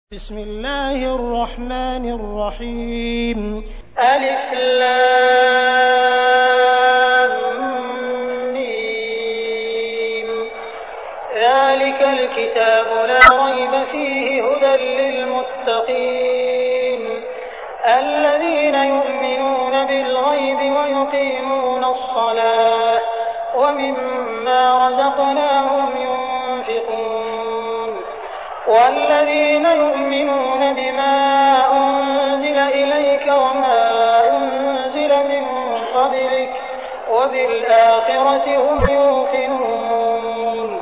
بسم الله الرحمن الرحيم ألف لام ميم ذلك الكتاب لا ريب فيه هدى للمتقين الذين يؤمنون بالغيب ويقيمون الصلاة ومما رزقناهم ينفقون والذين يؤمنون بما أنزل إليك وما أنزل من قبلك وبالآخرة هم يوقنون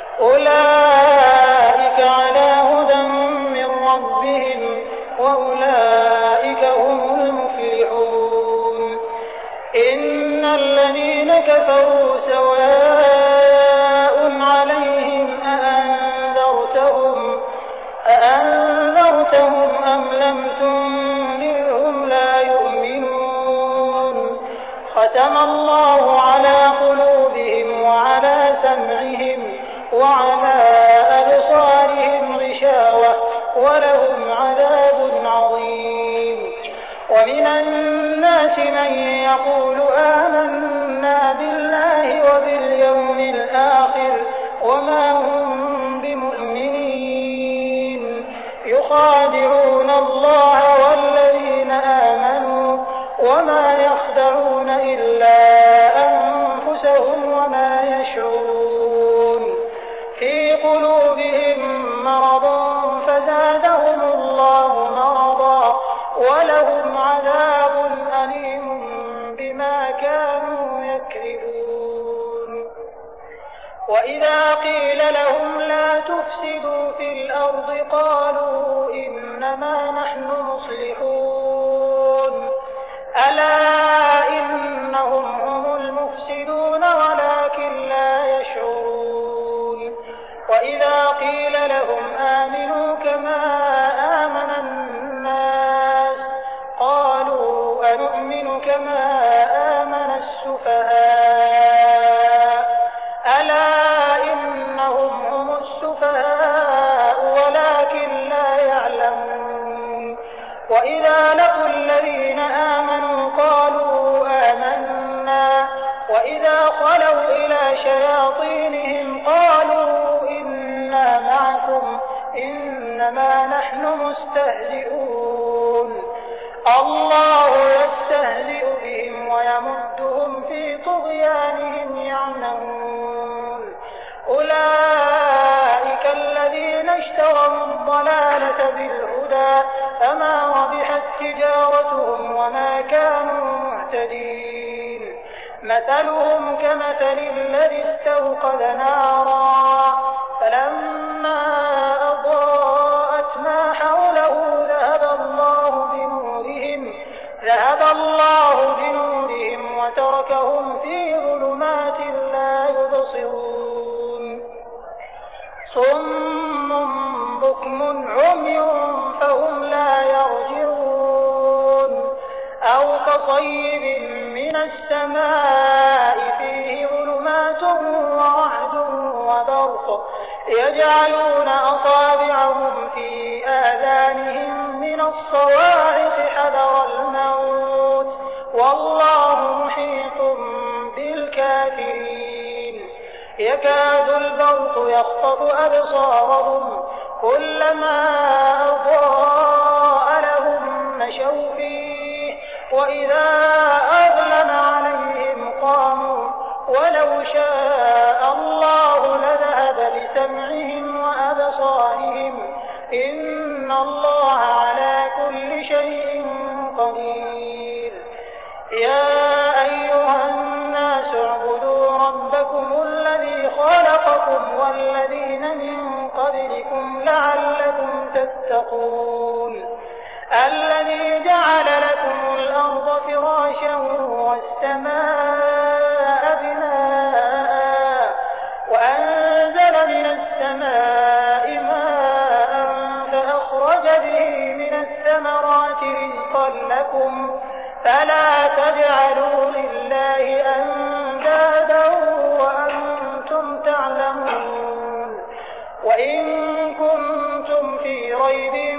أولئك على هدى من ربهم وأولئك هم المفلحون إن الذين كفروا سواء عليهم أأنذرتهم أم لم تنذرهم لا يؤمنون ختم الله على قلوبهم وعلى سمعهم وعلى أبصارهم غشاوة ولهم عذاب عظيم ومن الناس من يقول آمنا بالله وباليوم الآخر وما هم بمؤمنين يخادعون الله والذين آمنوا وما يخدعون إلا أنفسهم وما يشعرون في قلوبهم مرض فزادهم الله مرضا ولهم عذاب أليم بما كانوا يكذبون وإذا قيل لهم لا تفسدوا في الأرض قالوا إنما نحن مصلحون ألا إنهم هم المفسدون ولكن لا يشعرون وإذا قيل لهم آمنوا كما آمن الناس قالوا أنؤمن كما آمن السفهاء ألا إنهم هم السفهاء ولكن لا يعلمون وإذا لقوا الذين آمنوا قالوا آمنا وإذا خلوا إلى شياطينهم قالوا إنا معكم إنما نحن مستهزئون الله يستهزئ بهم ويمدهم في طغيانهم يعمهون أولئك الذين اشتروا الضلالة بالهدى فما ربحت تجارتهم وما كانوا مهتدين مثلهم كمثل الذي استوقد نارا فلما أضاءت ما حوله ذهب الله بنورهم وتركهم في ظلمات لا يبصرون صم بكم عمي فهم لا يرجعون أو كصيب من السماء فيه ظلمات ورعد وبرق يجعلون أصابعهم في آذانهم من الصواعق حذر الموت والله محيط بالكافرين يكاد البرق يخطف أبصارهم كلما أضاء لهم مشوا فيه وإذا أظلم عليهم قاموا ولو شاء الله لذهب بسمعهم وأبصارهم إن الله على كل شيء قدير يا أيها الناس اعبدوا ربكم الذي خلقكم والذين من قبلكم لعلكم تتقون الذي جعل لكم الأرض فراشا والسماء بناء وأنزل من السماء ماء فأخرج به من الثمرات رزقا لكم فلا تجعلوا لله أندادا وأنتم تعلمون وإن كنتم في ريب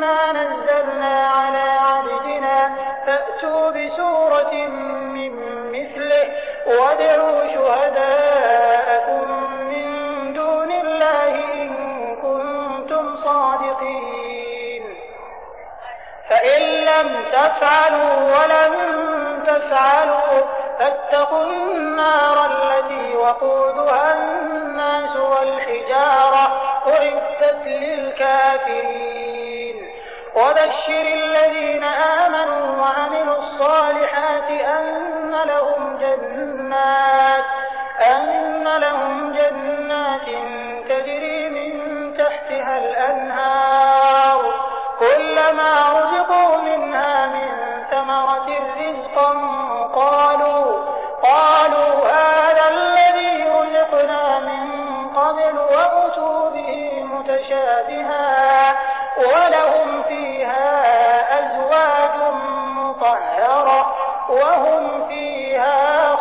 ما نزلنا على عبدنا فأتوا بسورة من مثله وادعوا شهداءكم من دون الله إن كنتم صادقين فإن لم تفعلوا ولم تفعلوا فاتقوا النار التي وقودها الناس والحجارة أعدت للكافرين وبشر الذين آمنوا وعملوا الصالحات أن لهم جنات تجري من تحتها الأنهار كلما رزقوا منها من ثمرة رزقا قالوا هذا الذي رزقنا من قبل وأتوا به متشابها ولهم فيها أزواج مطهرة وهم فيها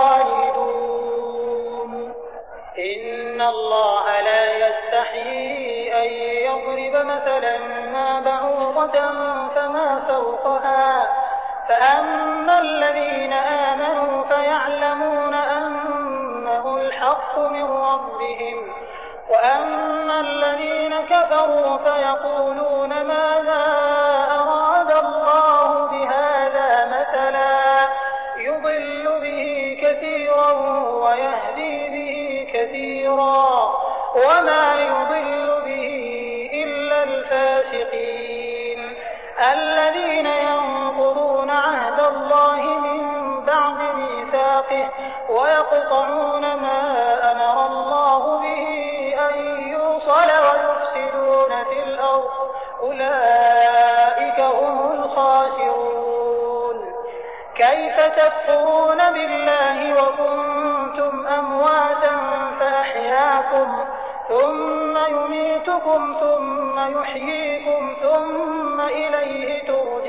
خالدون إن الله لا يستحيي أن يضرب مثلا ما بعوضة فما فوقها فأما الذين آمنوا فيعلمون أنه الحق من ربهم وأما الذين كفروا فيقولون ماذا أراد الله بهذا مثلا يضل به كثيرا ويهدي به كثيرا وما يضل به إلا الفاسقين الذين ينقضون عهد الله من بعد ميثاقه ويقطعون ما أمر الله به أن يوصل ويفسدون في الأرض أولئك هم الخاسرون كيف تكفرون بالله وكنتم أمواتا فأحياكم ثم يميتكم ثم يحييكم ثم إليه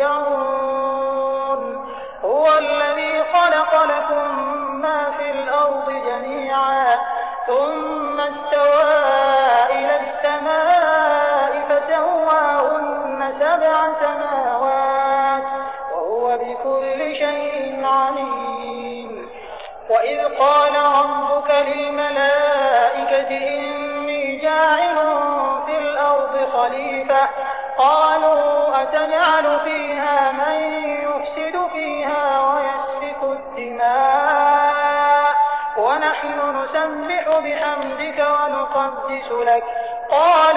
ترجعون هو الذي خلق لكم ما في الأرض جميعا ثم استوى إلى السماء فسواهن 7 سماوات وهو بكل شيء عليم وإذ قال ربك للملائكة إني جاعل في الأرض خليفة قالوا أتجعل فيها من يفسد فيها ويسفك الدماء ونحن نسبح بحمدك ونقدس لك قال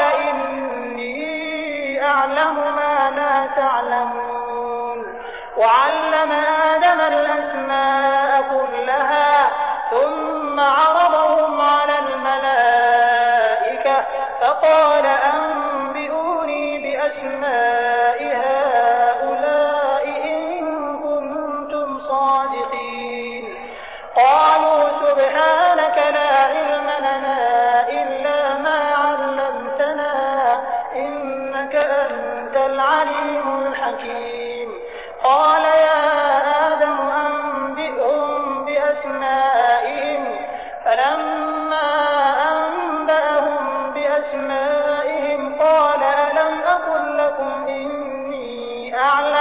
إني أعلم ما لا تعلمون وعلم آدم الأسماء كلها ثم عرضهم على الملائكة فقال أنبئوني بأسماء هؤلاء إن كنتم صادقين قالوا سبحانك لا علم لنا إلا ما علمتنا إنك أنت العليم الحكيم قال يا آدم أنبئهم بأسمائهم فلما أنبأهم بأسمائهم قال ألم أقل لكم إني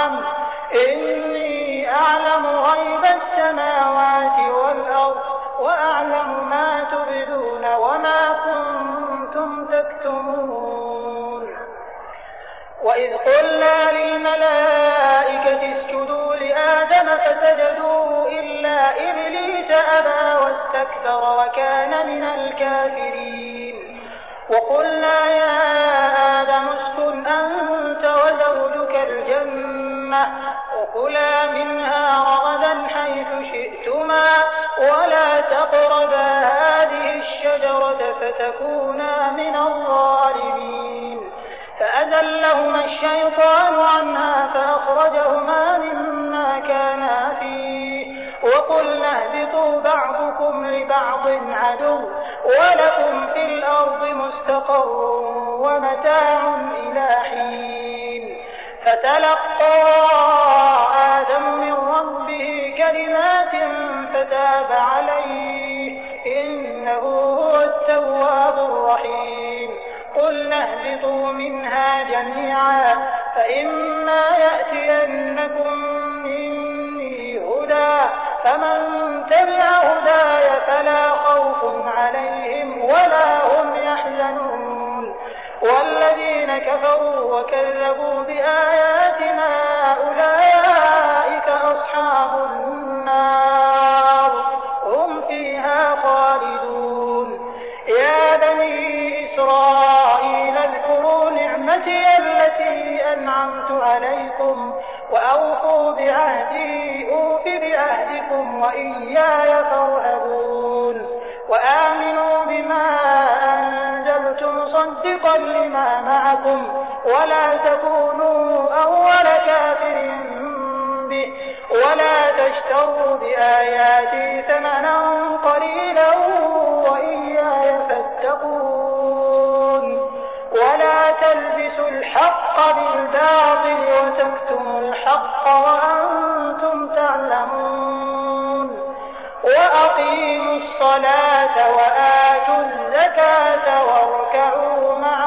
أعلم غيب السماوات والأرض وأعلم ما تبدون وما كنتم تكتمون وإذ قلنا للملائكة اسجدوا لآدم فسجدوا إلا إبليس أبى واستكبر وكان من الكافرين وقلنا يا آدم اسكن أنت وزوجك الجنة وكلا منها رغدا حيث شئتما ولا تقربا هذه الشجرة فتكونا من الظالمين فأزلهما الشيطان عنها فأخرجهما مما كانا فيه وقلنا اهبطوا بعضكم لبعض عدو ولكم في الأرض مستقر ومتاع إلى حين فتلقى آدم من ربه كلمات فتاب عليه إنه هو التواب الرحيم قلنا اهبطوا منها جميعا فإما يأتينكم مني هدى فمن تبع هداي فلا خوف عليهم ولا هم يحزنون والذين كفروا وكذبوا بآياتنا أولئك أصحاب النار هم فيها خالدون يا بني إسرائيل اذكروا نعمتي التي أنعمت عليكم وأوفوا بعهدي أوف بعهدكم وإياي فارهبون وآمنوا بما أنزلت مصدقا لما معكم ولا تكونوا أول كافر به ولا تشتروا بآياتي ثمنا قليلا وإياي فاتقون ولا تلبسوا الحق بالباطل وتكتموا الحق وأنتم تعلمون وأقيموا الصلاة وآتوا الزكاة واركعوا مع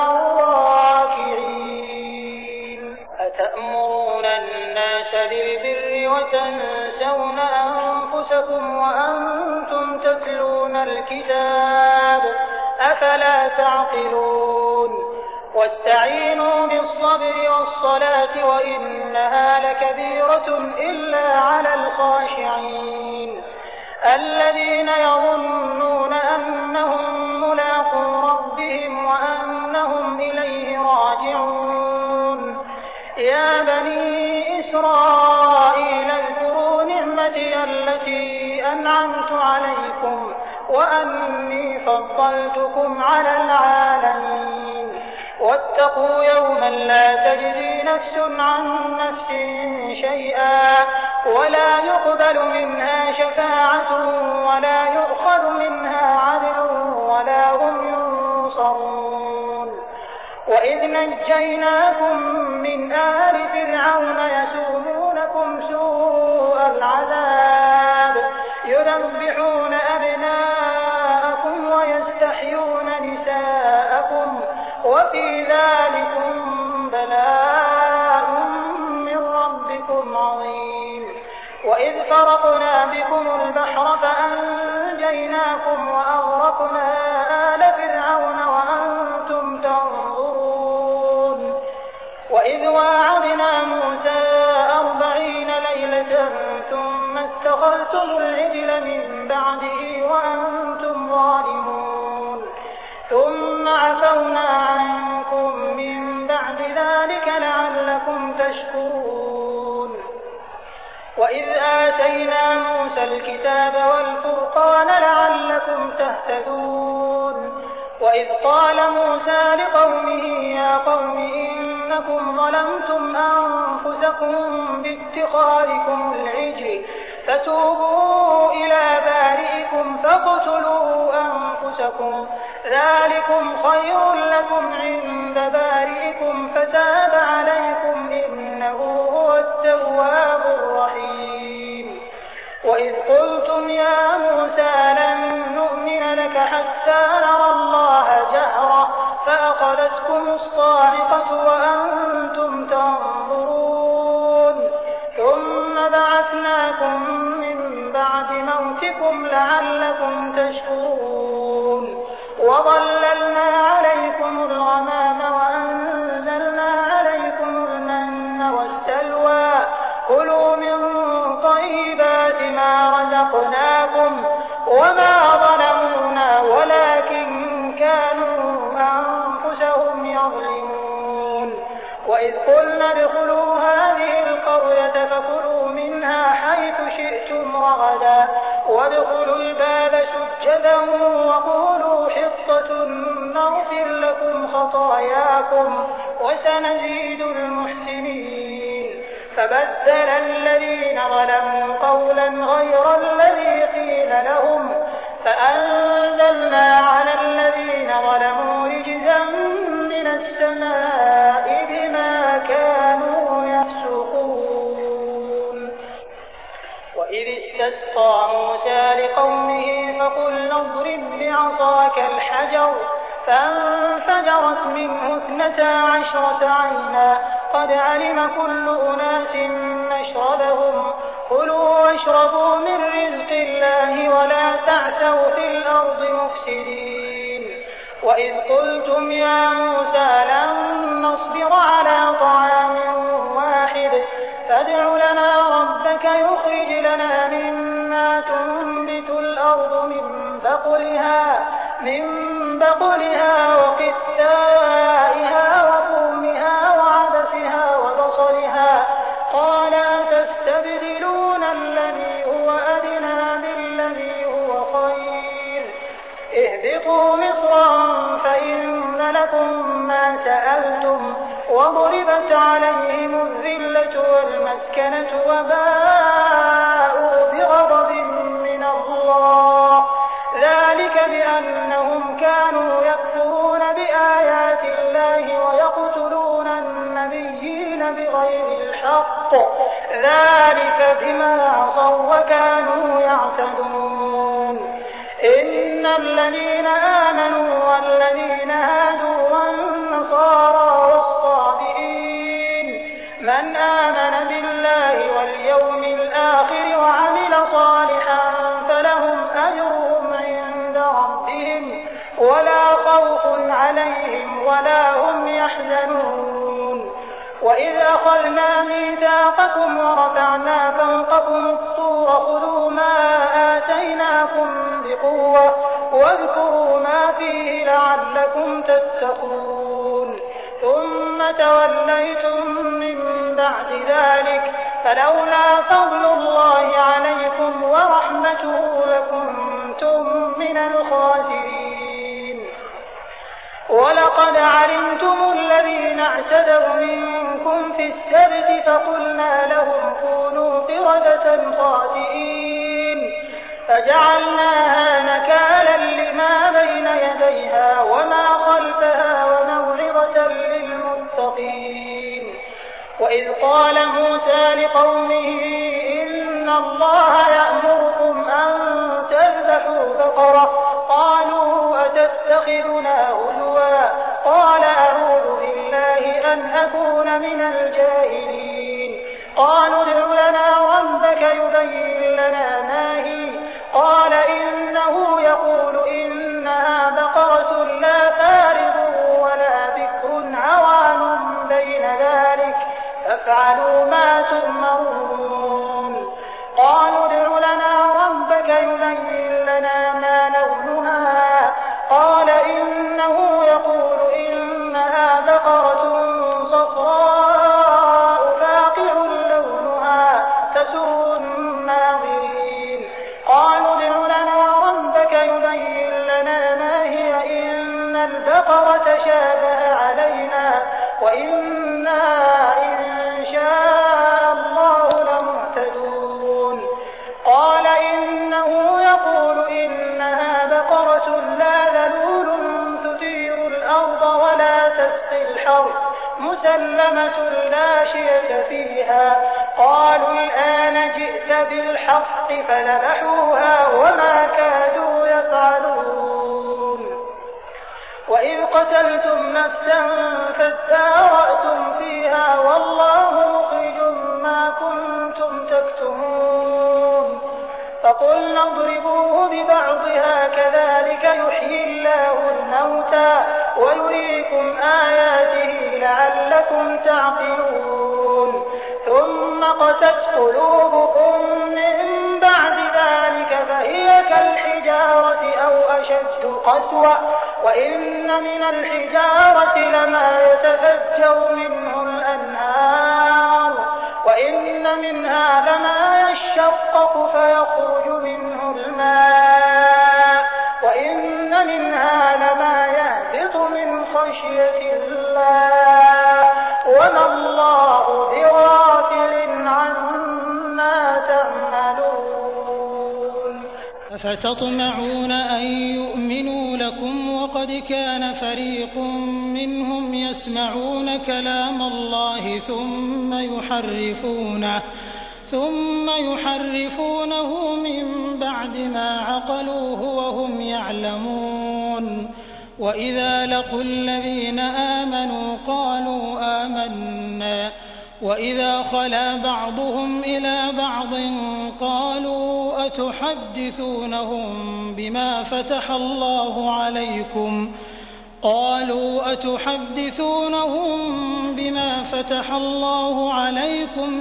الراكعين أتأمرون الناس بالبر وتنسون أنفسكم وأنتم تتلون الكتاب أفلا تعقلون واستعينوا بالصبر والصلاة وإنها لكبيرة إلا على الخاشعين الذين يظنون أنهم ملاقو ربهم وأنهم إليه راجعون يا بني إسرائيل اذكروا نعمتي التي أنعمت عليكم وأني فضلتكم على العالمين واتقوا يوما لا تجزي نفس عن نفس شيئا ولا يقبل منها شفاعة ولا يؤخذ منها عدل ولا هم ينصرون وإذ نجيناكم من آل فرعون يسومونكم سوء العذاب يذبحون أبناءكم ويستحيون نساءكم وفي ذلكم بلاء من ربكم عظيم وإذ فرقنا بكم البحر فأنجيناكم وأغرقنا آل فرعون وأنتم تنظرون وإذ واعدنا موسى 40 ليلة ثم اتخذتم العجل من بعده وأنتم ظالمون ثم عفونا عنكم من بعد ذلك لعلكم تشكرون وإذ آتينا موسى الكتاب والفرقان لعلكم تهتدون وإذ قال موسى لقومه يا قوم إنكم ظلمتم أنفسكم باتخاذكم العجل فتوبوا إلى بارئكم فاقتلوا أنفسكم ذلكم خير لكم عند بارئكم فتاب عليكم إنه هو التواب الرحيم وإذ قلتم يا موسى لن نؤمن لك حتى نرى الله جهرة فأخذتكم الصاعقة وأنتم تنظرون ثم بعثناكم من بعد موتكم لعلكم تشكرون وظللنا عليكم الغمام وأنزلنا عليكم المن والسلوى كلوا من طيبات ما رزقناكم وما ظلمونا ولكن كانوا أنفسهم يظلمون وإذ قلنا ادخلوا هذه القرية فكلوا منها حيث شئتم رغدا وادخلوا الباب سجدا وقولوا حطة نغفر لكم خطاياكم وسنزيد المحسنين فبدل الذين ظلموا قولا غير الذي قيل لهم فأنزلنا على الذين ظلموا رجزا من السماء بما كانوا يفسقون وإذ استسقى موسى لقومه فقلنا اضرب بعصاك الحجر فانفجرت منه 12 عينا قد علم كل أناس مشربهم كلوا واشربوا من رزق الله ولا تعثوا في الأرض مفسدين وإذ قلتم يا موسى لن نصبر على طعام واحد فادع لنا ربك يخرج لنا مما تنبت الأرض من بقلها وقثائها وفومها وعدسها وبصلها قال أتستبدلون الذي هو أدنى بالذي هو خير اهبطوا مصرا فإن لكم ما سألتم وضربت عليهم الذلة والمسكنة وباءوا بغضب من الله ذلك بأنهم كانوا يكفرون بآيات الله ويقتلون النبيين بغير الحق ذلك بما عصوا وكانوا يعتدون إن الذين آمنوا والذين هادوا والنصارى والصابئين من آمن بالله واليوم الآخر وعمل صالحا فلهم أجرهم عند ربهم ولا خوف عليهم ولا هم يحزنون وإذ أخذنا ميثاقكم ورفعنا فوقكم الطور خذوا ما آتيناكم بقوة واذكروا ما فيه لعلكم تتقون ثم توليتم من بعد ذلك فلولا فضل الله عليكم ورحمته لكنتم من الخاسرين ولقد علمتم الذين اعتدوا منكم في السبت فقلنا لهم كونوا قردة خاسئين فجعلناها نكالا لما بين يديها وما خلفها وموعظة للمتقين وإذ قال موسى لقومه إن الله يأمركم أن تذبحوا بقرة قالوا أتتخذنا هزوا قال أعوذ بالله أن أكون من الجاهلين قالوا ادع لنا ربك يبين لنا ما هي قال إنه يقول إنها بقرة لا فارض ولا بكر عوان بين ذلك فافعلوا ما تؤمرون قالوا ادع لنا ربك يبين لنا ما لونها قال إنه يقول إنها بقرة صفراء فاقع لونها تسر الناظرين قالوا ادع لنا ربك يبين لنا ما هي إن البقرة شابه علينا وإنا إن شاء الله لمهتدون قال إنه يقول إنها بقرة لا ذلول تثير الأرض ولا تسقي الحرث مسلمة لا شية فيها قالوا الآن جئت بالحق فذبحوها وما كادوا يفعلون وإذ قتلتم نفسا فادارأتم فيها والله مخرج ما كنتم تكتمون فقلنا اضربوه ببعضها كذلك يحيي الله الموتى ويريكم آياته لعلكم تعقلون ثم قست قلوبكم من بعد ذلك فهي كالحجارة أو أشد قسوة وإن من الحجارة لما يتفجر منه الأنهار وإن منها لما يشقق فيخرج منه الماء وإن منها لما يهبط من خشية الله وما الله بغافل عما تعملون أفتطمعون أن يؤمنوا لكم وقد كان فريق منهم يسمعون كلام الله ثم يحرفونه من بعد ما عقلوه وهم يعلمون وإذا لقوا الذين آمنوا قالوا آمنا وإذا خلا بعضهم إلى بعض قالوا أتحدثونهم بما فتح الله عليكم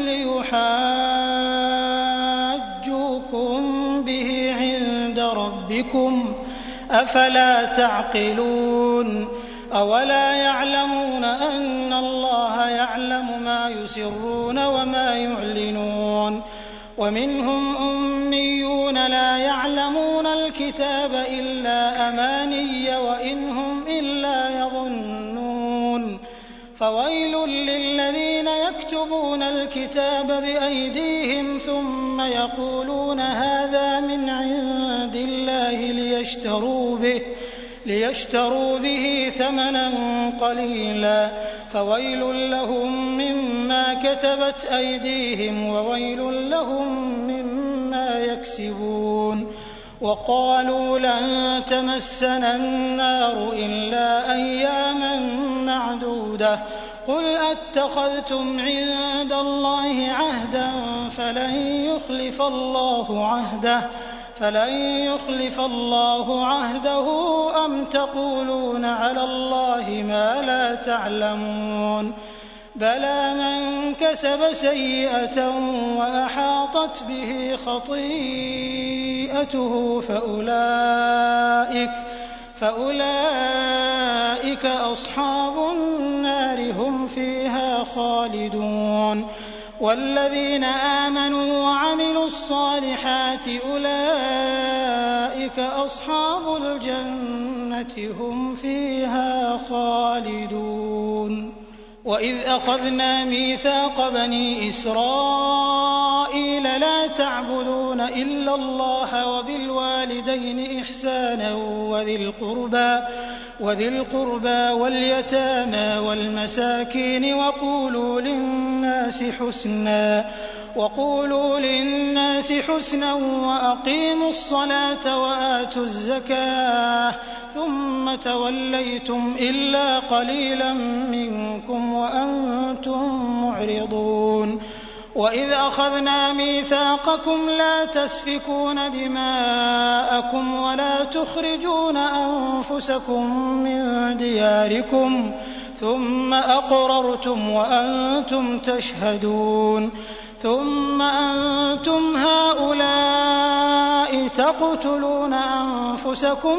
ليحاجوكم به عند ربكم أفلا تعقلون أولا يعلمون أن الله يعلم ما يسرون وما يعلنون ومنهم أميون لا يعلمون الكتاب إلا أماني وإن هم إلا يظنون فويل للذين يكتبون الكتاب بأيديهم ثم يقولون هذا من عند الله ليشتروا به ثمنا قليلا فويل لهم مما كتبت أيديهم وويل لهم مما يكسبون وقالوا لن تمسنا النار إلا أياما معدودة قل أتخذتم عند الله عهدا فلن يخلف الله عهده أم تقولون على الله ما لا تعلمون بلى من كسب سيئة وأحاطت به خطيئته فأولئك أصحاب النار هم فيها خالدون والذين آمنوا وعملوا الصالحات أولئك أصحاب الجنة هم فيها خالدون وإذ أخذنا ميثاق بني إسرائيل لا تعبدون إلا الله وبالوالدين إحسانا وذي القربى واليتامى والمساكين وقولوا للناس حسنا وأقيموا الصلاة وآتوا الزكاة ثم توليتم إلا قليلا منكم وأنتم معرضون وإذ أخذنا ميثاقكم لا تسفكون دماءكم ولا تخرجون أنفسكم من دياركم ثم أقررتم وأنتم تشهدون ثم أنتم هؤلاء تقتلون أنفسكم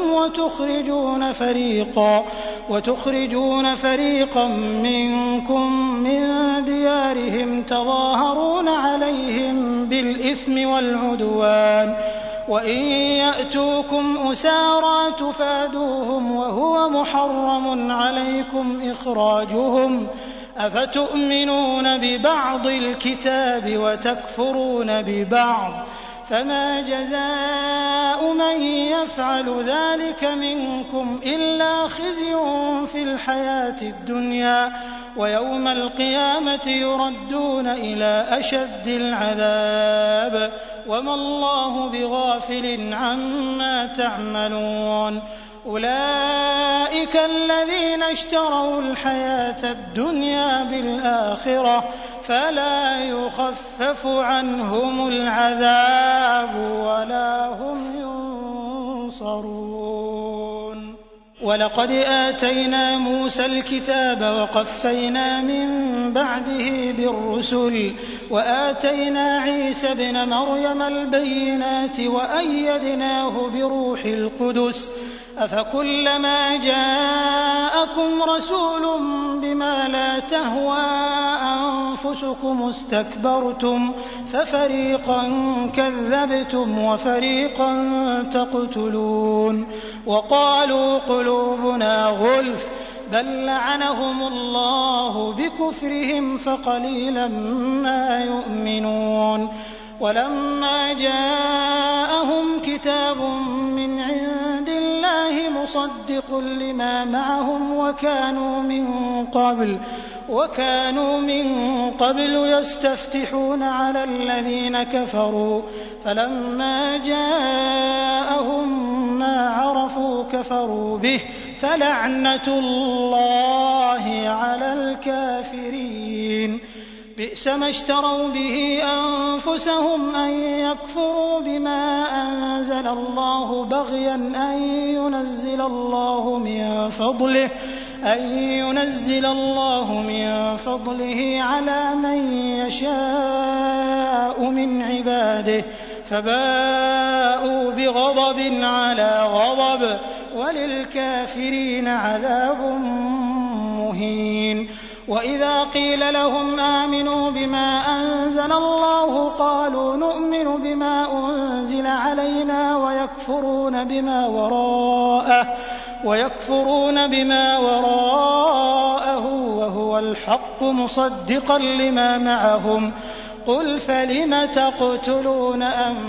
وتخرجون فريقا منكم من ديارهم تظاهرون عليهم بالإثم والعدوان وإن يأتوكم أسارى تفادوهم وهو محرم عليكم إخراجهم أفتؤمنون ببعض الكتاب وتكفرون ببعض فما جزاء من يفعل ذلك منكم إلا خزي في الحياة الدنيا ويوم القيامة يردون إلى أشد العذاب وما الله بغافل عما تعملون أولئك الذين اشتروا الحياة الدنيا بالآخرة فلا يخفف عنهم العذاب ولا هم ينصرون ولقد آتينا موسى الكتاب وقفينا من بعده بالرسل وآتينا عيسى ابن مريم البينات وأيدناه بروح القدس أفكلما جاءكم رسول بما لا تهوى أنفسكم استكبرتم ففريقا كذبتم وفريقا تقتلون وقالوا قلوبنا غلف بل لعنهم الله بكفرهم فقليلا ما يؤمنون ولما جاءهم كتاب من عند الله مصدق لما معهم وكانوا من قبل يستفتحون على الذين كفروا فلما جاءهم ما عرفوا كفروا به فلعنة الله على الكافرين بئس ما اشتروا به أنفسهم أن يكفروا بما أنزل الله بغيا أن ينزل الله من فضله على من يشاء من عباده فباءوا بغضب على غضب وللكافرين عذاب مهين. وإذا قيل لهم آمنوا بما أنزل الله قالوا نؤمن بما أنزل علينا ويكفرون بما وراءه وهو الحق مصدقا لما معهم قل فلم تقتلون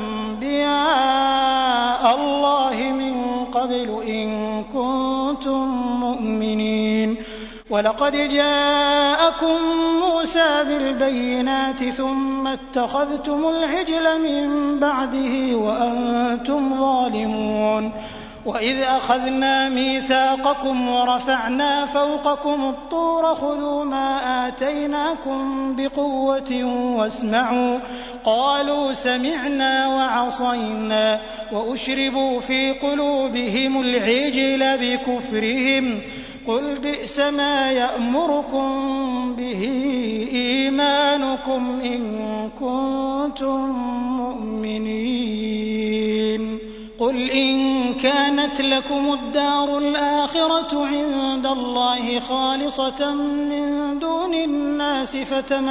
أنبياء الله من قبل إن كنتم مؤمنين. ولقد جاءكم موسى بالبينات ثم اتخذتم العجل من بعده وأنتم ظالمون. وإذ أخذنا ميثاقكم ورفعنا فوقكم الطور خذوا ما آتيناكم بقوة واسمعوا قالوا سمعنا وعصينا وأشربوا في قلوبهم العجل بكفرهم قل بئس ما يأمركم به إيمانكم إن كنتم مؤمنين. قل إن كانت لكم الدار الآخرة عند الله خالصة من دون الناس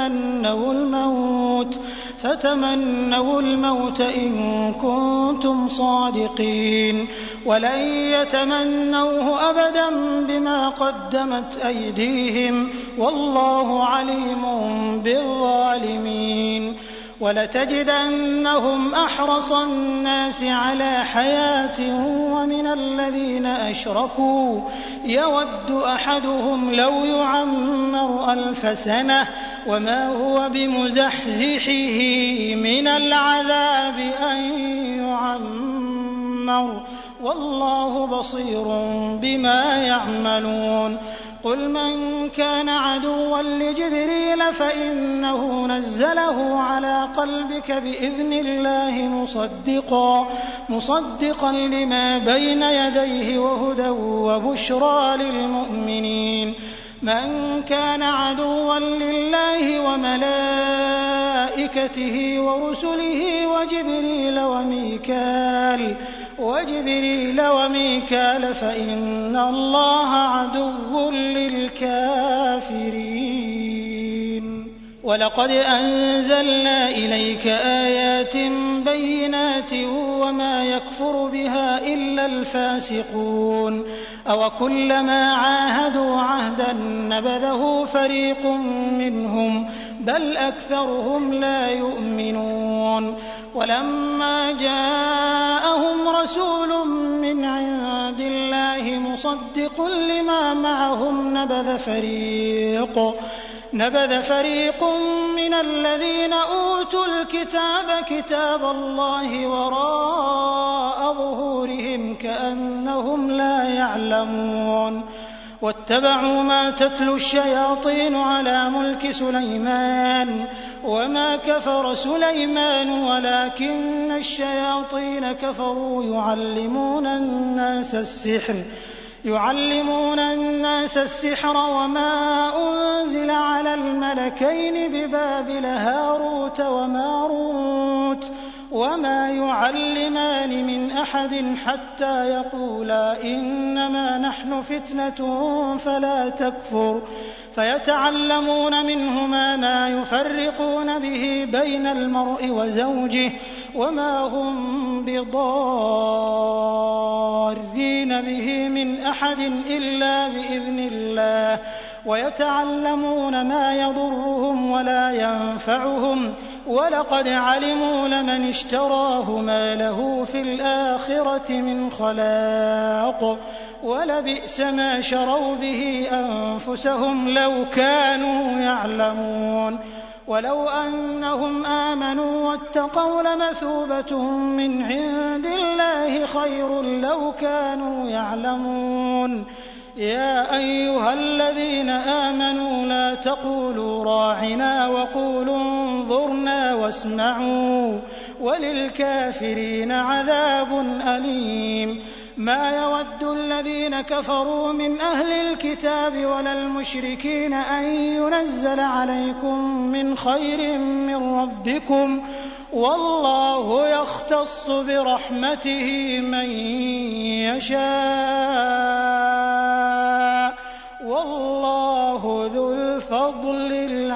فتمنوا الموت إن كنتم صادقين ولن يتمنوه أبدا بما قدمت أيديهم والله عليم بالظالمين. ولتجدنهم أحرص الناس على حياة ومن الذين أشركوا يود أحدهم لو يعمر 1000 سنة وما هو بمزحزحه من العذاب أن يعمر والله بصير بما يعملون. قل من كان عدوا لجبريل فإنه نزله على قلبك بإذن الله مصدقا لما بين يديه وهدى وبشرى للمؤمنين. من كان عدوا لله وملائكته ورسله وجبريل وميكال فإن الله عدو للكافرين. ولقد أنزلنا إليك آيات بينات وما يكفر بها إلا الفاسقون. أوكلما عاهدوا عهدا نبذه فريق منهم بل أكثرهم لا يؤمنون. ولما جاءهم رسول من عند الله مصدق لما معهم نبذ فريق من الذين أوتوا الكتاب كتاب الله وراء ظهورهم كأنهم لا يعلمون. واتبعوا ما تتلو الشياطين على ملك سليمان وما كفر سليمان ولكن الشياطين كفروا يعلمون الناس السحر وما أنزل على الملكين ببابل هاروت وماروت وما يعلمان من أحد حتى يقولا إنما نحن فتنة فلا تكفر فيتعلمون منهما ما يفرقون به بين المرء وزوجه وما هم بضارين به من أحد إلا بإذن الله ويتعلمون ما يضرهم ولا ينفعهم ولقد علموا لمن اشتراه ما له في الآخرة من خلاق ولبئس ما شروا به أنفسهم لو كانوا يعلمون. ولو أنهم آمنوا واتقوا لمثوبة من عند الله خير لو كانوا يعلمون. يا أيها الذين آمنوا لا تقولوا راعنا وقولوا انظرنا واسمعوا وللكافرين عذاب أليم ما يود الذين كفروا من أهل الكتاب ولا المشركين أن ينزل عليكم من خير من ربكم والله يختص برحمته من يشاء والله ذو الفضل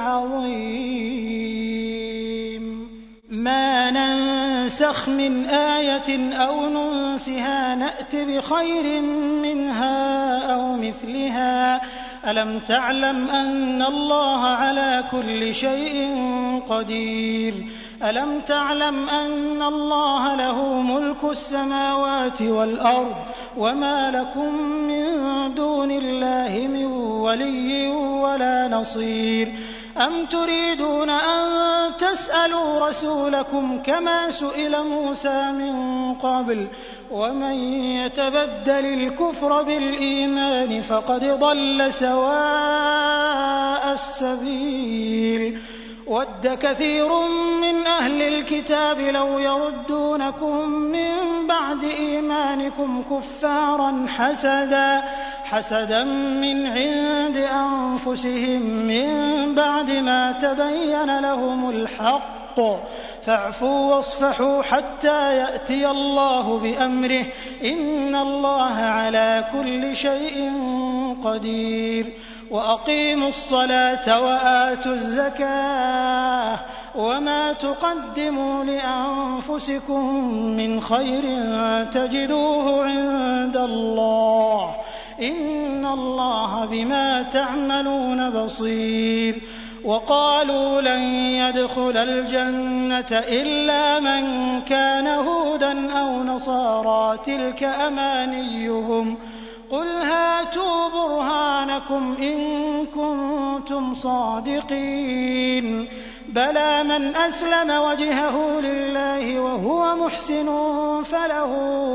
العظيم ما ننسخ من آية أو ننسها نأت بخير منها أو مثلها ألم تعلم أن الله على كل شيء قدير ألم تعلم أن الله له ملك السماوات والأرض وما لكم من دون الله من ولي ولا نصير أم تريدون أن تسألوا رسولكم كما سئل موسى من قبل ومن يتبدل الكفر بالإيمان فقد ضل سواء السبيل ود كثير من أهل الكتاب لو يردونكم من بعد إيمانكم كفارا حسدا من عند أنفسهم من بعد ما تبين لهم الحق فاعفوا واصفحوا حتى يأتي الله بأمره إن الله على كل شيء قدير وأقيموا الصلاة وآتوا الزكاة وما تقدموا لأنفسكم من خير تجدوه عند الله إن الله بما تعملون بصير وقالوا لن يدخل الجنة إلا من كان هودا أو نصارى تلك أمانيهم قل هاتوا برهانكم إن كنتم صادقين بلى من أسلم وجهه لله وهو محسن فله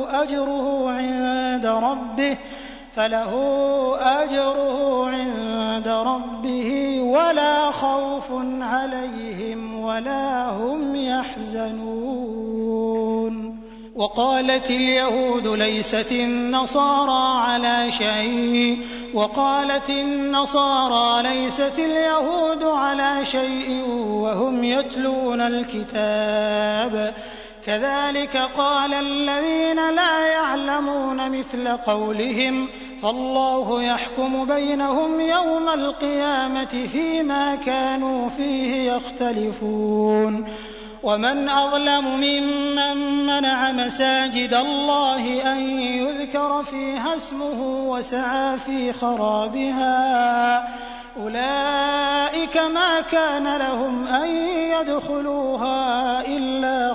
أجره عند ربه ولا خوف عليهم ولا هم يحزنون وقالت اليهود ليست النصارى على شيء وقالت النصارى ليست اليهود على شيء وهم يتلون الكتاب كذلك قال الذين لا يعلمون مثل قولهم فالله يحكم بينهم يوم القيامة فيما كانوا فيه يختلفون ومن أظلم ممن منع مساجد الله أن يذكر فيها اسمه وسعى في خرابها أولئك ما كان لهم أن يدخلوها إلا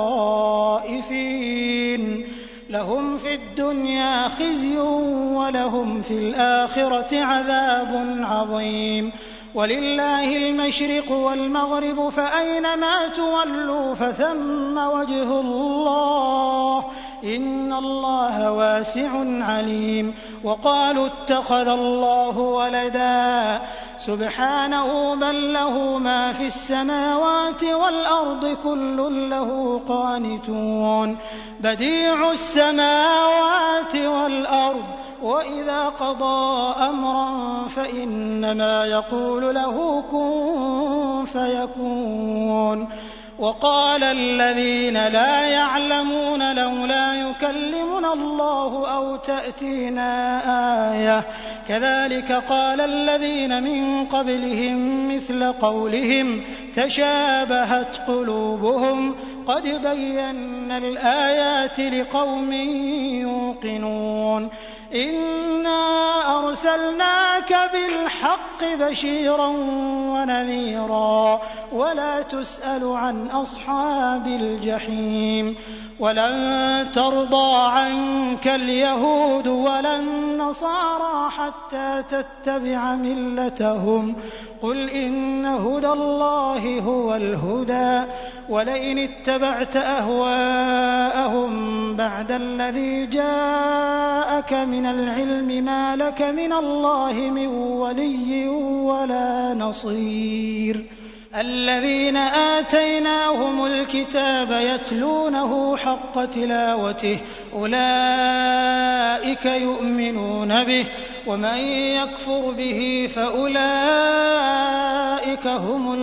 خائفين لهم في الدنيا خزي ولهم في الآخرة عذاب عظيم ولله المشرق والمغرب فأينما تولوا فثم وجه الله إن الله واسع عليم وقالوا اتخذ الله ولدا سبحانه بل له ما في السماوات والأرض كل له قانتون بديع السماوات والأرض وإذا قضى أمرا فإنما يقول له كن فيكون وقال الذين لا يعلمون لولا يكلمنا الله أو تأتينا آية كذلك قال الذين من قبلهم مثل قولهم تشابهت قلوبهم قد بينا الآيات لقوم يوقنون إنا أرسلناك بالحق بشيرا ونذيرا ولا تسأل عن أصحاب الجحيم ولن ترضى عنك اليهود ولا النصارى حتى تتبع ملتهم قل إن هدى الله هو الهدى ولئن اتبعت أهواءهم بعد الذي جاءك من العلم ما لك من الله من ولي ولا نصير الذين آتيناهم الكتاب يتلونه حق تلاوته أولئك يؤمنون به ومن يكفر به فأولئك هم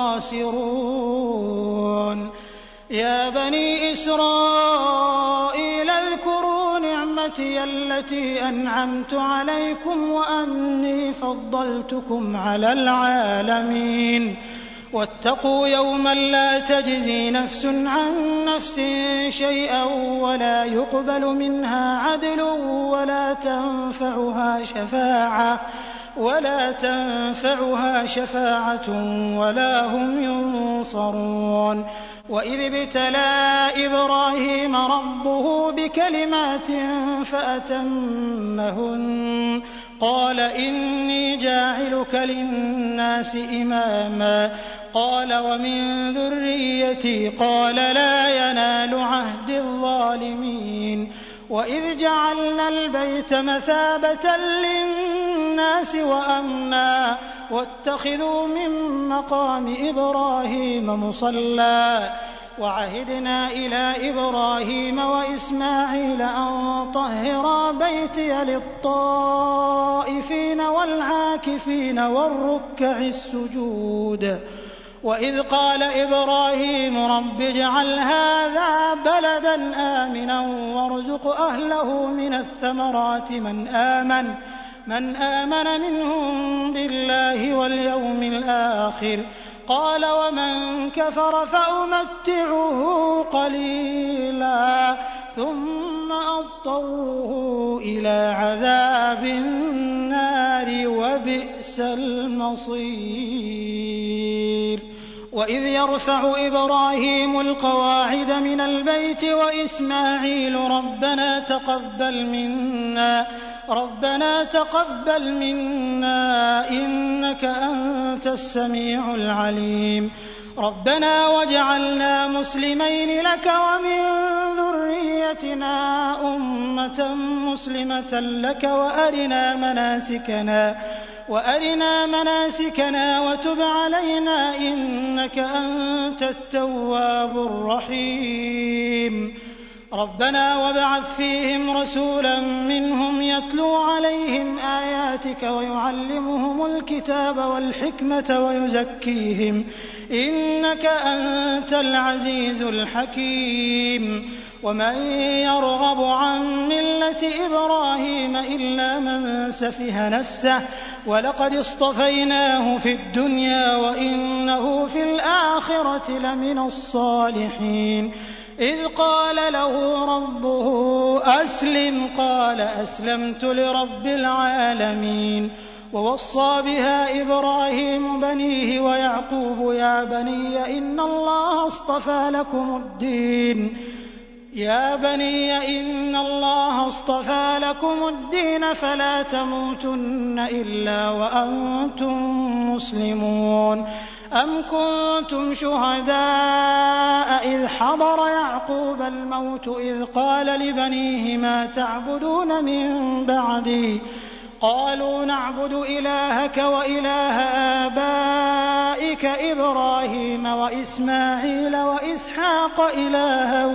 الخاسرون يا بني إسرائيل اذكروا نعمتي التي أنعمت عليكم وأني فضلتكم على العالمين واتقوا يوما لا تجزي نفس عن نفس شيئا ولا يقبل منها عدل ولا تنفعها شفاعة ولا هم ينصرون وإذ ابتلى إبراهيم ربه بكلمات فأتمهن قال إني جاعلك للناس إماما قال ومن ذريتي قال لا ينال عهد الظالمين وإذ جعلنا البيت مثابة للناس وأمنا واتخذوا من مقام إبراهيم مصلى وعهدنا إلى إبراهيم وإسماعيل أن طهرا بيتي للطائفين والعاكفين والركع السجود وإذ قال إبراهيم رب اجعل هذا بلدا آمنا وارزق أهله من الثمرات من آمن منهم بالله واليوم الآخر قال ومن كفر فأمتعه قليلا ثم أضطره إلى عذاب النار وبئس المصير وإذ يرفع إبراهيم القواعد من البيت وإسماعيل ربنا تقبل منا إنك أنت السميع العليم ربنا واجعلنا مسلمين لك ومن ذريتنا أمة مسلمة لك وأرنا مناسكنا وتب علينا إنك أنت التواب الرحيم ربنا وابعث فيهم رسولا منهم يتلو عليهم آياتك ويعلمهم الكتاب والحكمة ويزكيهم إنك أنت العزيز الحكيم ومن يرغب عن ملة إبراهيم إلا من سفه نفسه ولقد اصطفيناه في الدنيا وإنه في الآخرة لمن الصالحين إذ قال له ربه أسلم قال أسلمت لرب العالمين ووصى بها إبراهيم بنيه ويعقوب يا بني إن الله اصطفى لكم الدين فلا تموتن إلا وأنتم مسلمون أم كنتم شهداء إذ حضر يعقوب الموت إذ قال لبنيه ما تعبدون من بعدي قالوا نعبد إلهك وإله آبائك إبراهيم وإسماعيل وإسحاق إلها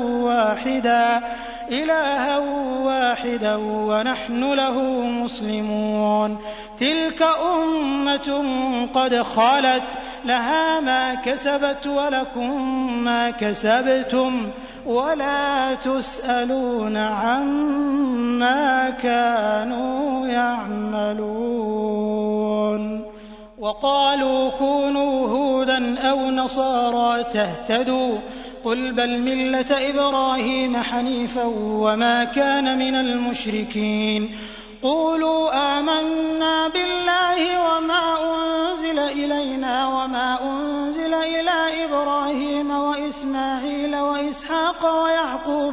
واحدا ونحن له مسلمون تلك أمة قد خلت لها ما كسبت ولكم ما كسبتم ولا تسألون عما كانوا يعملون وقالوا كونوا هودا أو نصارى تهتدوا قل بل ملة إبراهيم حنيفا وما كان من المشركين قولوا آمنا بالله وما أنزل إلينا وما أنزل إلى إبراهيم وإسماعيل وإسحاق ويعقوب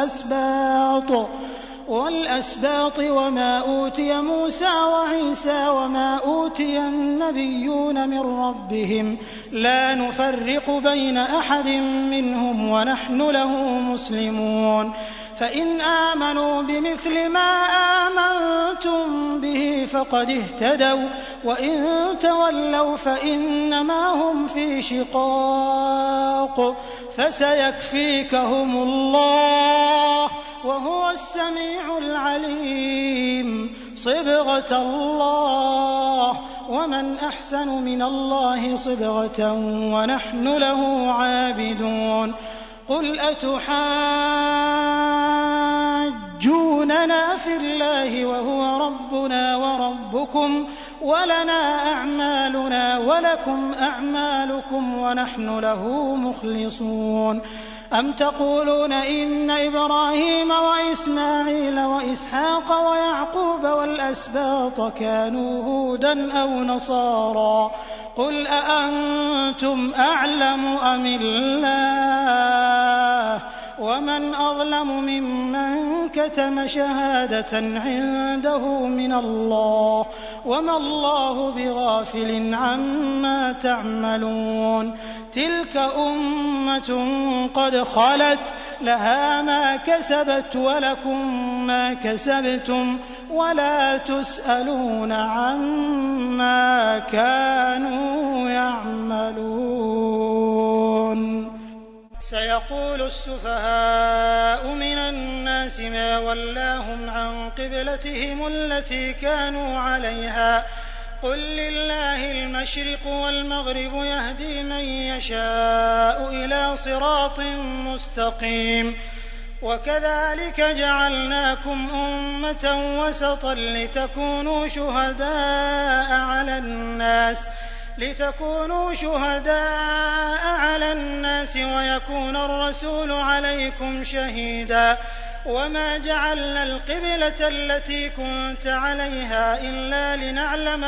والأسباط وما أوتي موسى وعيسى وما أوتي النبيون من ربهم لا نفرق بين أحد منهم ونحن له مسلمون فإن آمنوا بمثل ما آمنتم به فقد اهتدوا وإن تولوا فإنما هم في شقاق فسيكفيكهم الله وهو السميع العليم صبغة الله ومن أحسن من الله صبغة ونحن له عابدون قل أتحاجوننا في الله وهو ربنا وربكم ولنا أعمالنا ولكم أعمالكم ونحن له مخلصون أم تقولون إن إبراهيم وإسماعيل وإسحاق ويعقوب والأسباط كانوا هودا أو نصارى قل أأنتم أعلم أم الله ومن أظلم ممن كتم شهادة عنده من الله وما الله بغافل عما تعملون تلك أمة قد خلت لها ما كسبت ولكم ما كسبتم ولا تسألون عما كانوا يعملون سيقول السفهاء من الناس ما ولاهم عن قبلتهم التي كانوا عليها قل لله المشرق والمغرب يهدي من يشاء إلى صراط مستقيم وكذلك جعلناكم أمة وسطا لتكونوا شهداء على الناس ويكون الرسول عليكم شهيدا وما جعلنا القبلة التي كنت عليها إلا لنعلم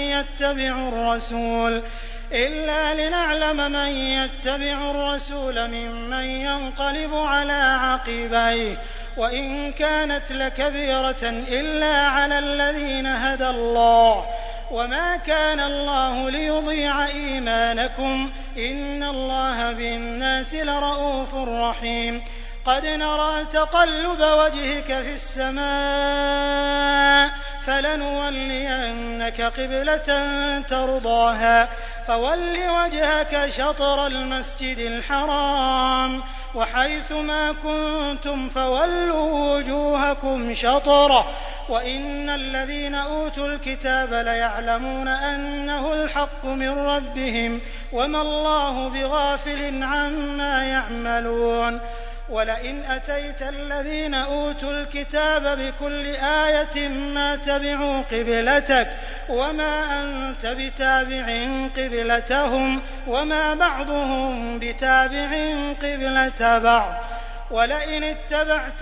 من يتبع الرسول ممن ينقلب على عقبيه وإن كانت لكبيرة إلا على الذين هدى الله وما كان الله ليضيع إيمانكم إن الله بالناس لرءوف رحيم قد نرى تقلب وجهك في السماء فلنولينك قبلة ترضاها فول وجهك شطر المسجد الحرام وحيث ما كنتم فولوا وجوهكم شطره وإن الذين أوتوا الكتاب ليعلمون أنه الحق من ربهم وما الله بغافل عما يعملون ولئن أتيت الذين أوتوا الكتاب بكل آية ما تبعوا قبلتك وما أنت بتابع قبلتهم وما بعضهم بتابع قبلة بعض ولئن اتبعت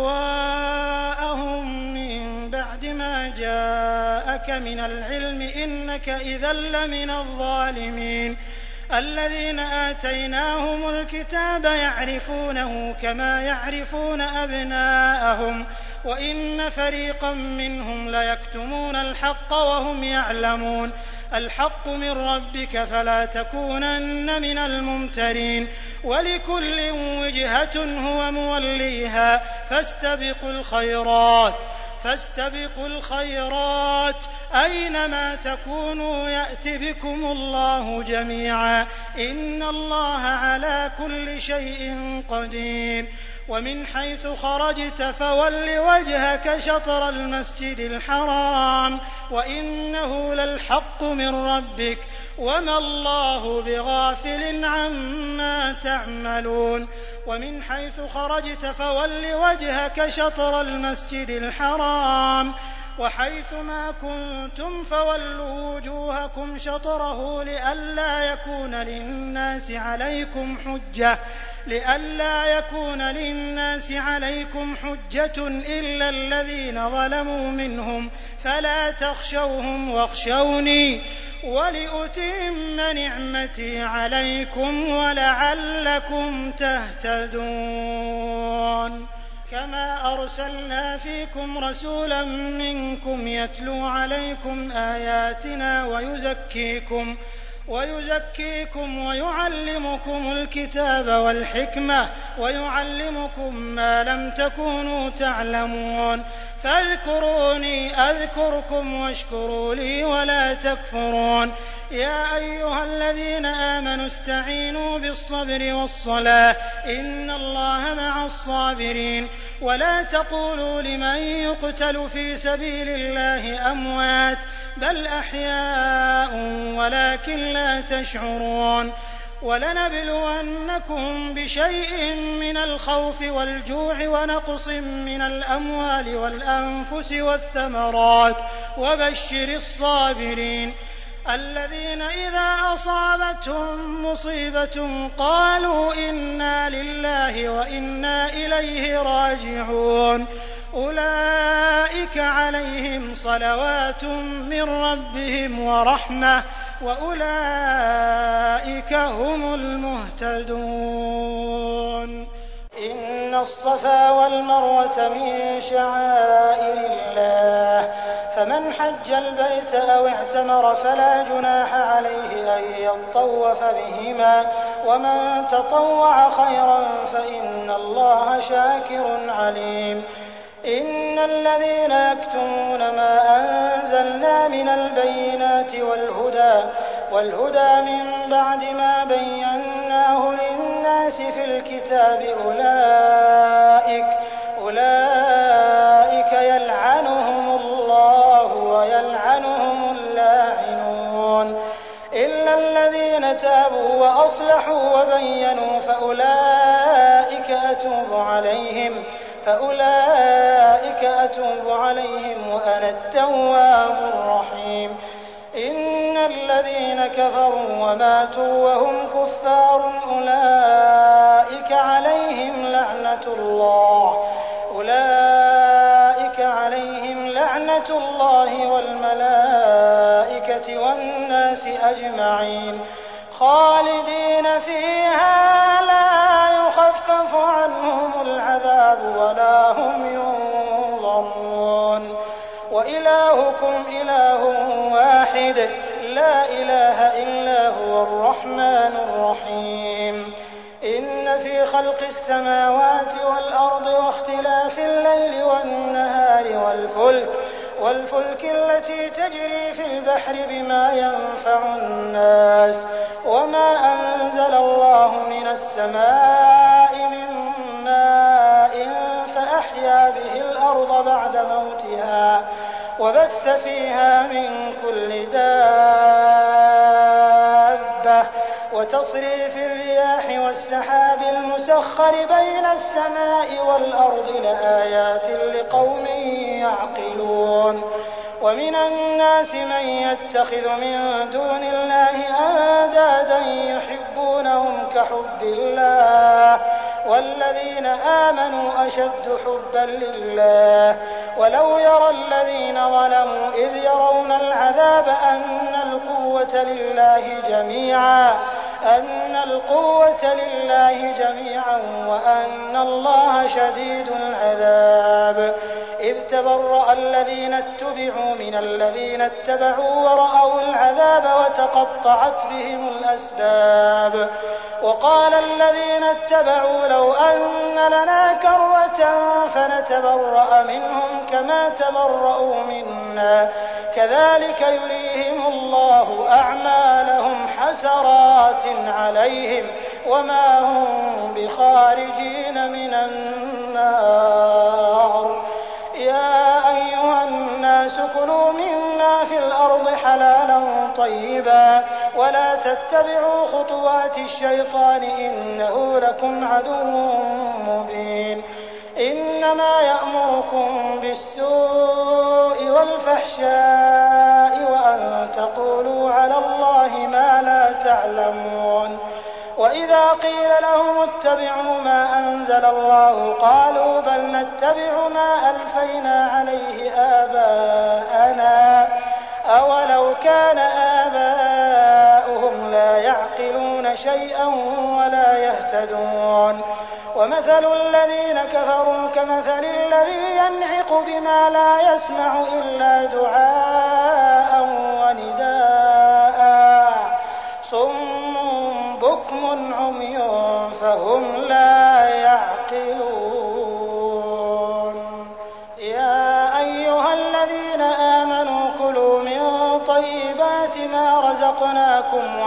أهواءهم من بعد ما جاءك من العلم إنك إذا لمن الظالمين الذين آتيناهم الكتاب يعرفونه كما يعرفون أبناءهم وإن فريقا منهم ليكتمون الحق وهم يعلمون الحق من ربك فلا تكونن من الممترين ولكل وجهة هو موليها فاستبقوا الخيرات أينما تكونوا يأت بكم الله جميعا إن الله على كل شيء قدير ومن حيث خرجت فول وجهك شطر المسجد الحرام وإنه للحق من ربك وما الله بغافل عما تعملون ومن حيث خرجت فول وجهك شطر المسجد الحرام وحيث ما كنتم فولوا وجوهكم شطره لئلا يكون للناس عليكم حجة إلا الذين ظلموا منهم فلا تخشوهم واخشوني ولأتم نعمتي عليكم ولعلكم تهتدون كما أرسلنا فيكم رسولا منكم يتلو عليكم آياتنا ويزكيكم ويعلمكم الكتاب والحكمة ويعلمكم ما لم تكونوا تعلمون فاذكروني أذكركم واشكروا لي ولا تكفرون يا أيها الذين آمنوا استعينوا بالصبر والصلاة إن الله مع الصابرين ولا تقولوا لمن يقتل في سبيل الله أموات بل أحياء ولكن لا تشعرون ولنبلونكم بشيء من الخوف والجوع ونقص من الأموال والأنفس والثمرات وبشر الصابرين الذين إذا أصابتهم مصيبة قالوا إنا لله وإنا إليه راجعون أولئك عليهم صلوات من ربهم ورحمة وأولئك هم المهتدون إن الصفا والمروة من شعائر الله فمن حج البيت أو اعتمر فلا جناح عليه أن يطوف بهما ومن تطوع خيرا فإن الله شاكر عليم إن الذين يكتمون ما أنزلنا من البينات والهدى من بعد ما بيناه للناس في الكتاب أولئك يلعنهم الله ويلعنهم اللاعنون إلا الذين تابوا وأصلحوا وبينوا فأولئك أتوب عليهم وأنا التواب الرحيم إن الذين كفروا وماتوا وهم كفار أولئك عليهم لعنة الله والملائكة والناس أجمعين خالدين فيها لا يخفف عنهم العذاب ولا هم ينظرون وإلهكم إله واحد لا إله إلا هو الرحمن الرحيم إن في خلق السماوات والأرض واختلاف الليل والنهار والفلك التي تجري في البحر بما ينفع الناس وما أنزل الله من السماء من ماء فأحيا به الأرض بعد موتها وبث فيها من كل دابة وتصريف الرياح والسحاب المسخر بين السماء والأرض لآيات لقوم يعقلون ومن الناس من يتخذ من دون الله أندادا يحبونهم كحب الله والذين آمنوا أشد حبا لله ولو يرى الذين ظلموا إذ يرون العذاب أن القوة لله جميعا وأن الله شديد العذاب إذ تبرأ الذين اتبعوا من الذين اتبعوا ورأوا العذاب وتقطعت بهم الأسباب وقال الذين اتبعوا لو أن لنا كرة فنتبرأ منهم كما تبرأوا منا كذلك يريهم الله أعمالهم حسرات عليهم وما هم بخارجين من النار يا أيها الناس كلوا مما في الأرض حلالا طيبا ولا تتبعوا خطوات الشيطان إنه لكم عدو مبين إنما يأمركم بالسوء والفحشاء وأن تقولوا على الله ما لا تعلمون وإذا قيل لهم اتبعوا ما أنزل الله قالوا بل نتبع ما ألفينا عليه آباءنا أولو كان آباؤهم لا يعقلون شيئا ولا يهتدون ومثل الذين كفروا كمثل الذي ينعق بما لا يسمع إلا دعاء ونداء صم بكم عمي فهم لا يعقلون يا أيها الذين آمنوا كلوا من طيبات ما رزقناكم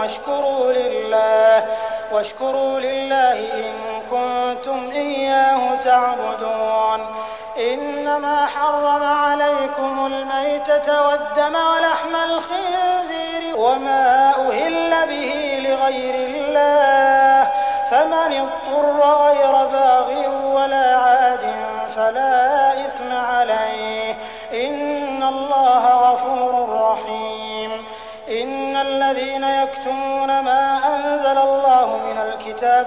واشكروا لله إن كنتم إياه تعبدون إنما حرم عليكم الميتة والدم ولحم الخنزير وما أهل به لغير الله فمن اضطر غير باغ ولا عاد فلا إثم عليه إن الله غفور رحيم إن الذين يكتمون ما أنزل الله من الكتاب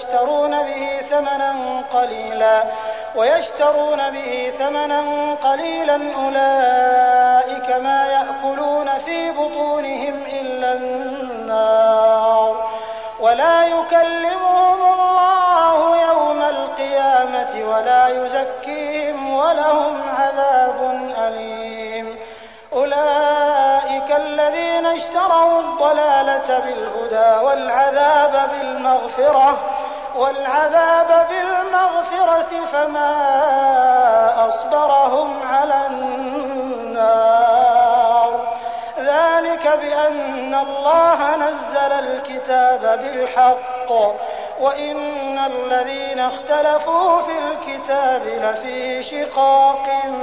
ويشترون به ثمنا قليلا أولئك ما يأكلون في بطونهم إلا النار ولا يكلمهم الله يوم القيامة ولا يزكيهم ولهم عذاب أليم أولئك الذين اشتروا الضلالة بالهدى والعذاب بالمغفرة فما أصبرهم على النار ذلك بأن الله نزل الكتاب بالحق وإن الذين اختلفوا في الكتاب لفي شقاق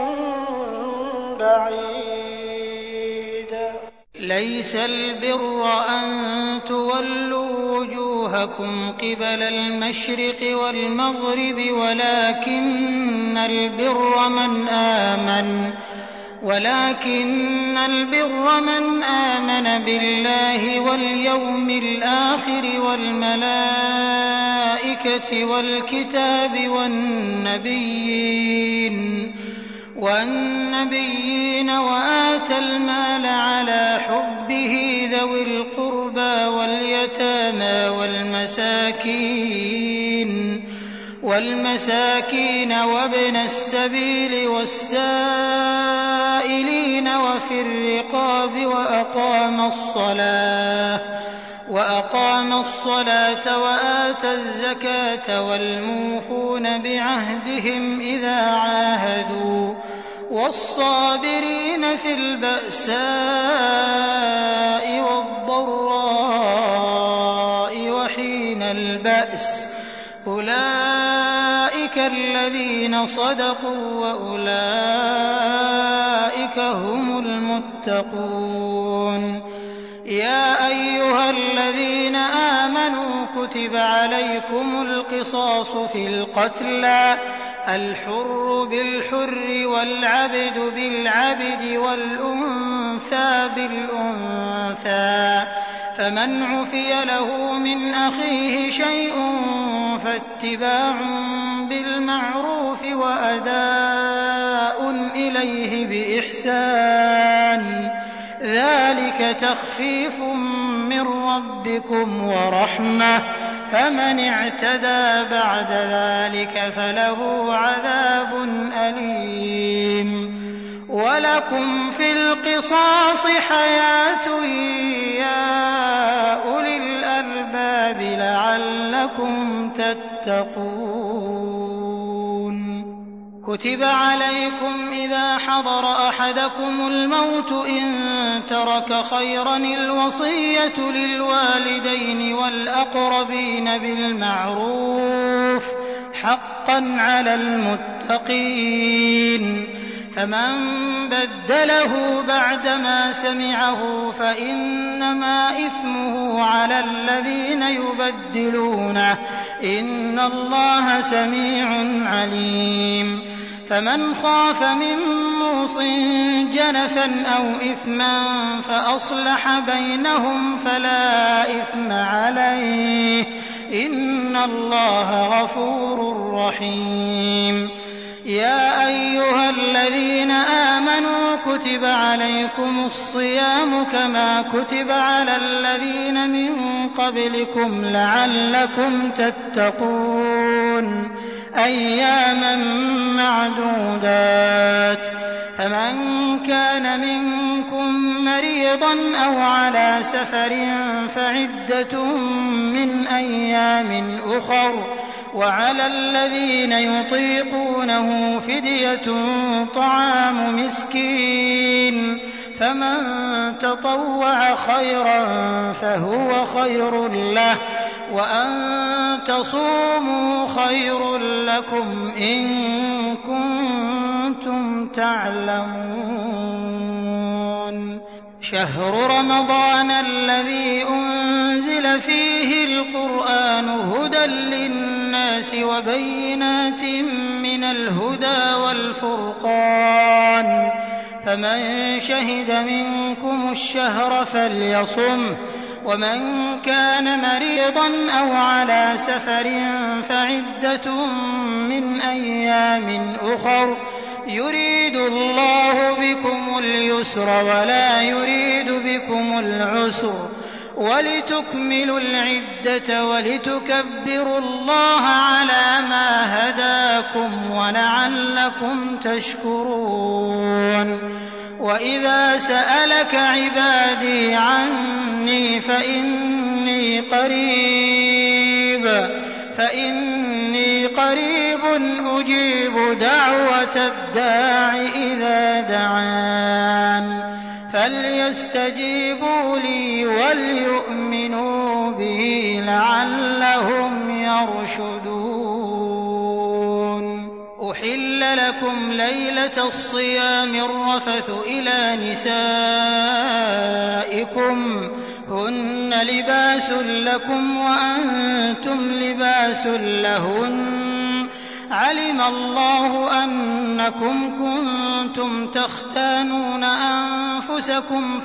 بعيد ليس البر أن تولوا وجوهكم قبل المشرق والمغرب ولكن البر من آمن بالله واليوم الآخر والملائكة والكتاب والنبيين وآتى المال على حبه ذوي القربى واليتامى والمساكين وابن السبيل والسائلين وفي الرقاب وأقام الصلاة وآتى الزكاة والموفون بعهدهم إذا عاهدوا والصابرين في البأساء والضراء وحين البأس أولئك الذين صدقوا وأولئك هم المتقون يا أيها الذين آمنوا كتب عليكم القصاص في القتلى الحر بالحر والعبد بالعبد والأنثى بالأنثى فمن عفي له من أخيه شيء فاتباع بالمعروف وأداء إليه بإحسان ذلك تخفيف من ربكم ورحمة فمن اعتدى بعد ذلك فله عذاب أليم ولكم في القصاص حياة يا أولي الألباب لعلكم تتقون كتب عليكم إذا حضر أحدكم الموت إن ترك خيرا الوصية للوالدين والأقربين بالمعروف حقا على المتقين فمن بدله بعدما سمعه فإنما إثمه على الذين يبدلونه إن الله سميع عليم فمن خاف من موص جنفا أو إثما فأصلح بينهم فلا إثم عليه إن الله غفور رحيم يا أيها الذين آمنوا كتب عليكم الصيام كما كتب على الذين من قبلكم لعلكم تتقون أياما معدودات فمن كان منكم مريضا أو على سفر فعدة من أيام أخر وعلى الذين يطيقونه فدية طعام مسكين فمن تطوع خيرا فهو خير له وأن تصوموا خير لكم إن كنتم تعلمون شهر رمضان الذي أنزل فيه القرآن هدى للناس وبينات من الهدى والفرقان فمن شهد منكم الشهر فليصمه ومن كان مريضا أو على سفر فعدة من أيام أخر يريد الله بكم اليسر ولا يريد بكم العسر ولتكملوا العدة ولتكبروا الله على ما هداكم ولعلكم تشكرون وإذا سألك عبادي عني فإني قريب أجيب دعوة الداع إذا دعان فليستجيبوا لي وليؤمنوا بي لعلهم يرشدون أحل لكم ليلة الصيام الرفث إلى نسائكم هن لباس لكم وأنتم لباس لهن علم الله أنكم كنتم تختانون أنفسكم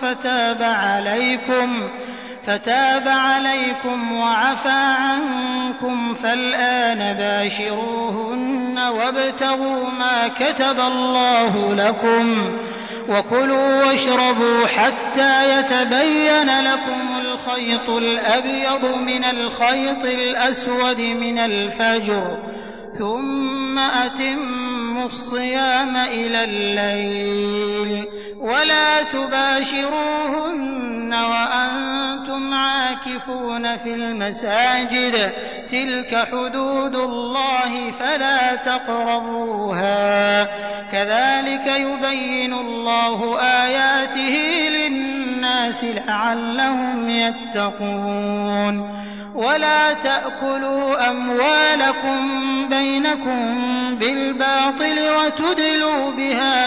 فتاب عليكم وعفى عنكم فالآن باشروهن وابتغوا ما كتب الله لكم وكلوا واشربوا حتى يتبين لكم الخيط الأبيض من الخيط الأسود من الفجر ثم أتموا الصيام إلى الليل ولا تباشروهن وأنتم عاكفون في المساجد تلك حدود الله فلا تقربوها كذلك يبين الله آياته للناس لعلهم يتقون ولا تأكلوا أموالكم بينكم بالباطل وتدلوا بها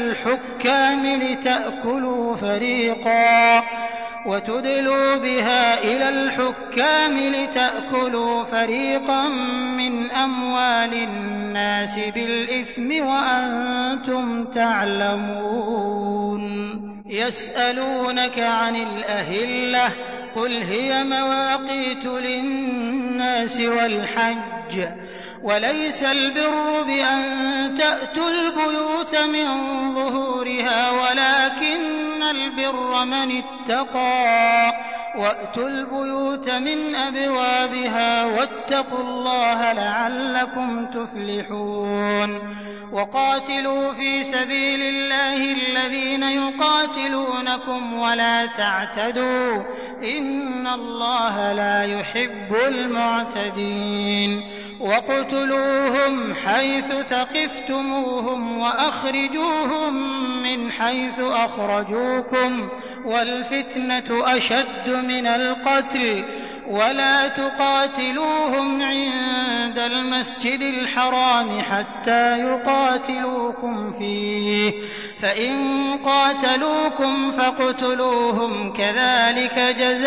إلى الحكام لتأكلوا فريقا من أموال الناس بالإثم وأنتم تعلمون يسألونك عن الأهلة قل هي مواقيت للناس والحج وليس البر بأن تأتوا البيوت من ظهورها ولكن البر من اتقى وأتوا البيوت من أبوابها واتقوا الله لعلكم تفلحون وقاتلوا في سبيل الله الذين يقاتلونكم ولا تعتدوا إن الله لا يحب المعتدين واقتلوهم حيث ثقفتموهم وأخرجوهم من حيث أخرجوكم والفتنة أشد من القتل ولا تقاتلوهم عند المسجد الحرام حتى يقاتلوكم فيه فإن قاتلوكم فاقتلوهم كذلك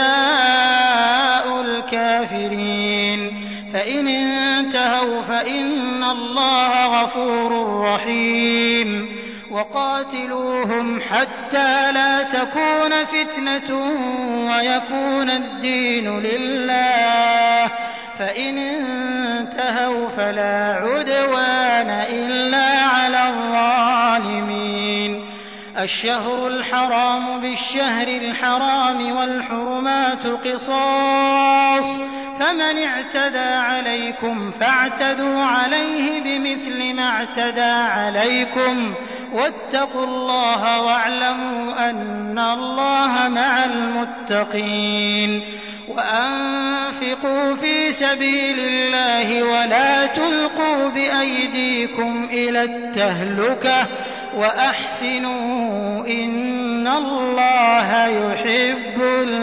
جزاء الكافرين فإن انتهوا فإن الله غفور رحيم وقاتلوهم حتى لا تكون فتنة ويكون الدين لله فإن انتهوا فلا عدوان إلا على الظالمين الشهر الحرام بالشهر الحرام والحرمات قصاص فمن اعتدى عليكم فاعتدوا عليه بمثل ما اعتدى عليكم واتقوا الله واعلموا أن الله مع المتقين وأنفقوا في سبيل الله ولا تلقوا بأيديكم إلى التهلكة وأحسنوا إن الله يحب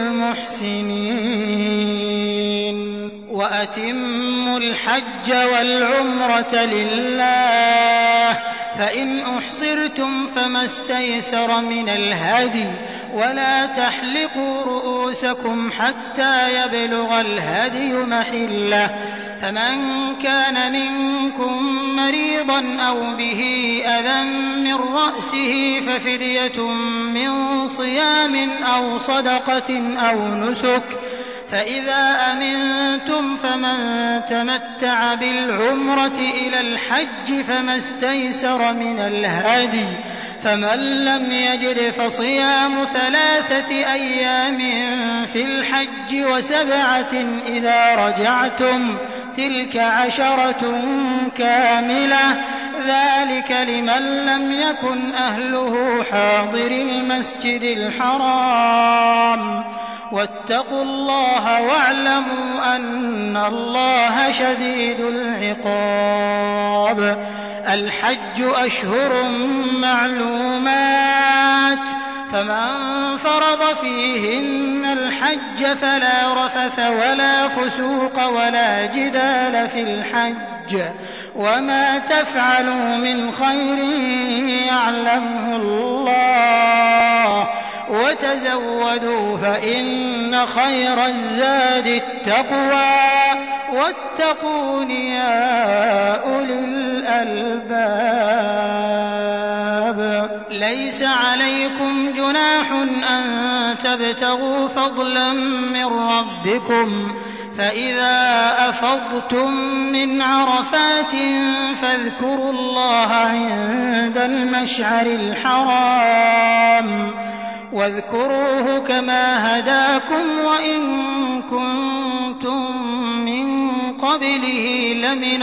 المحسنين وأتموا الحج والعمرة لله فإن أحصرتم فما استيسر من الهدي ولا تحلقوا رؤوسكم حتى يبلغ الهدي محله فمن كان منكم مريضا أو به أذى من رأسه ففدية من صيام أو صدقة أو نسك فإذا أمنتم فمن تمتع بالعمرة إلى الحج فما استيسر من الهدي فمن لم يجد فصيام 3 أيام في الحج و7 إذا رجعتم تلك 10 كاملة ذلك لمن لم يكن أهله حاضر المسجد الحرام واتقوا الله واعلموا أن الله شديد العقاب الحج أشهر معلومات فمن فرض فيهن الحج فلا رفث ولا فسوق ولا جدال في الحج وما تفعلوا من خير يعلمه الله وتزودوا فإن خير الزاد التقوى واتقون يا أولي الألباب ليس عليكم جناح أن تبتغوا فضلا من ربكم فإذا أفضتم من عرفات فاذكروا الله عند المشعر الحرام واذكروه كما هداكم وإن كنتم من قبله لمن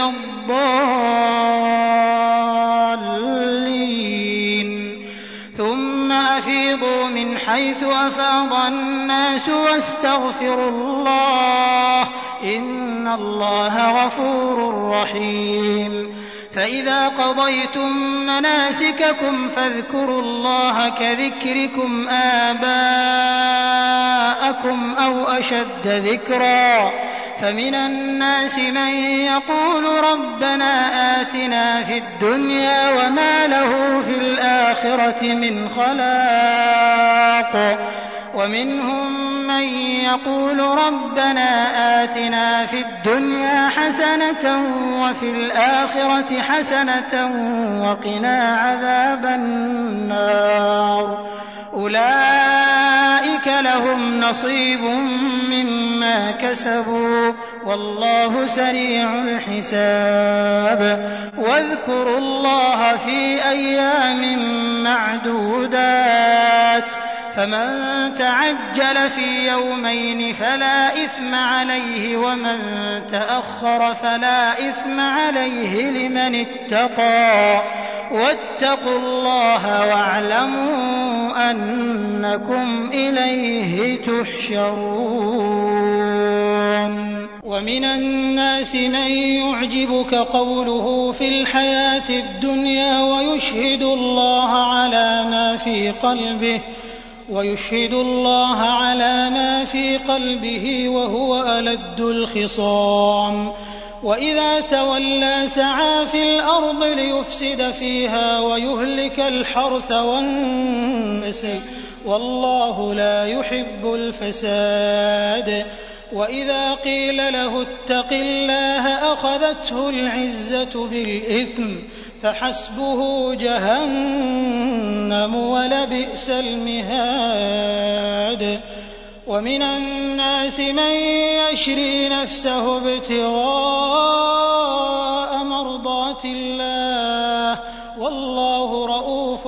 الضالين ثم أفيضوا من حيث أفاض الناس واستغفروا الله إن الله غفور رحيم فإذا قضيتم مناسككم فاذكروا الله كذكركم آباءكم أو أشد ذكرا فمن الناس من يقول ربنا آتنا في الدنيا وما له في الآخرة من خلاق ومنهم من يقول ربنا آتنا في الدنيا حسنة وفي الآخرة حسنة وقنا عذاب النار أولئك لهم نصيب مما كسبوا والله سريع الحساب واذكروا الله في أيام معدودات فمن تعجل في يومين فلا إثم عليه ومن تأخر فلا إثم عليه لمن اتقى واتقوا الله واعلموا أنكم إليه تحشرون ومن الناس من يعجبك قوله في الحياة الدنيا ويشهد الله على ما في قلبه وهو ألد الخصام وإذا تولى سعى في الأرض ليفسد فيها ويهلك الحرث والنسل والله لا يحب الفساد وإذا قيل له اتق الله أخذته العزة بالإثم فحسبه جهنم ولبئس المهاد ومن الناس من يشري نفسه ابتغاء مرضات الله والله رؤوف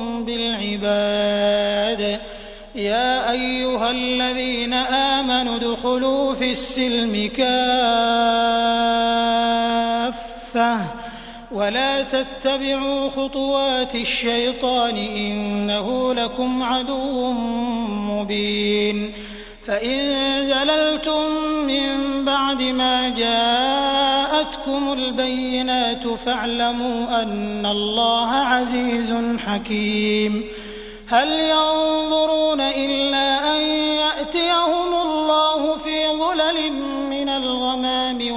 بالعباد يا أيها الذين آمنوا ادخلوا في السلم كافة ولا تتبعوا خطوات الشيطان إنه لكم عدو مبين فإن زللتم من بعد ما جاءتكم البينات فاعلموا أن الله عزيز حكيم هل ينظرون إلا أن يأتيهم الله في ظلل من الغمام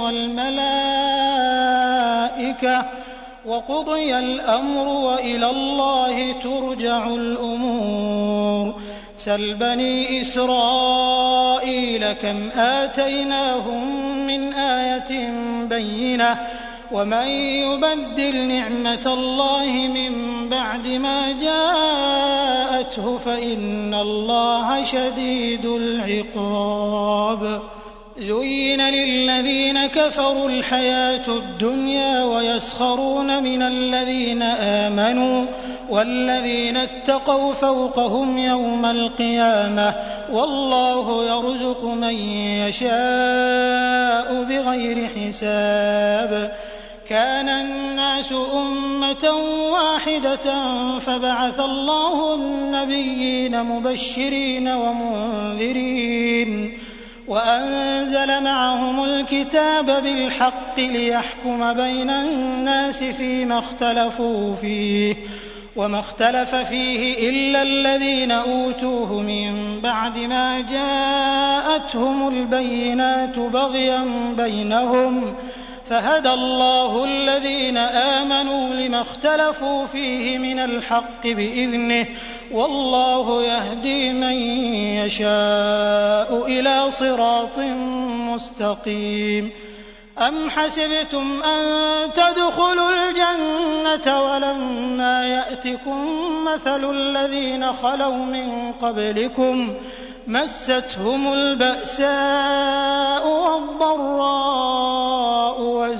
والملائكة وقضي الأمر وإلى الله ترجع الأمور سل بني إسرائيل كم آتيناهم من آية بينة ومن يبدل نعمة الله من بعد ما جاءته فإن الله شديد العقاب زين للذين كفروا الحياة الدنيا ويسخرون من الذين آمنوا والذين اتقوا فوقهم يوم القيامة والله يرزق من يشاء بغير حساب كان الناس أمة واحدة فبعث الله النبيين مبشرين ومنذرين وأنزل معهم الكتاب بالحق ليحكم بين الناس فيما اختلفوا فيه وما اختلف فيه إلا الذين أوتوه من بعد ما جاءتهم البينات بغيا بينهم فهدى الله الذين آمنوا لما اختلفوا فيه من الحق بإذنه والله يهدي من يشاء إلى صراط مستقيم أم حسبتم أن تدخلوا الجنة ولما يأتكم مثل الذين خلوا من قبلكم مستهم البأساء والضراء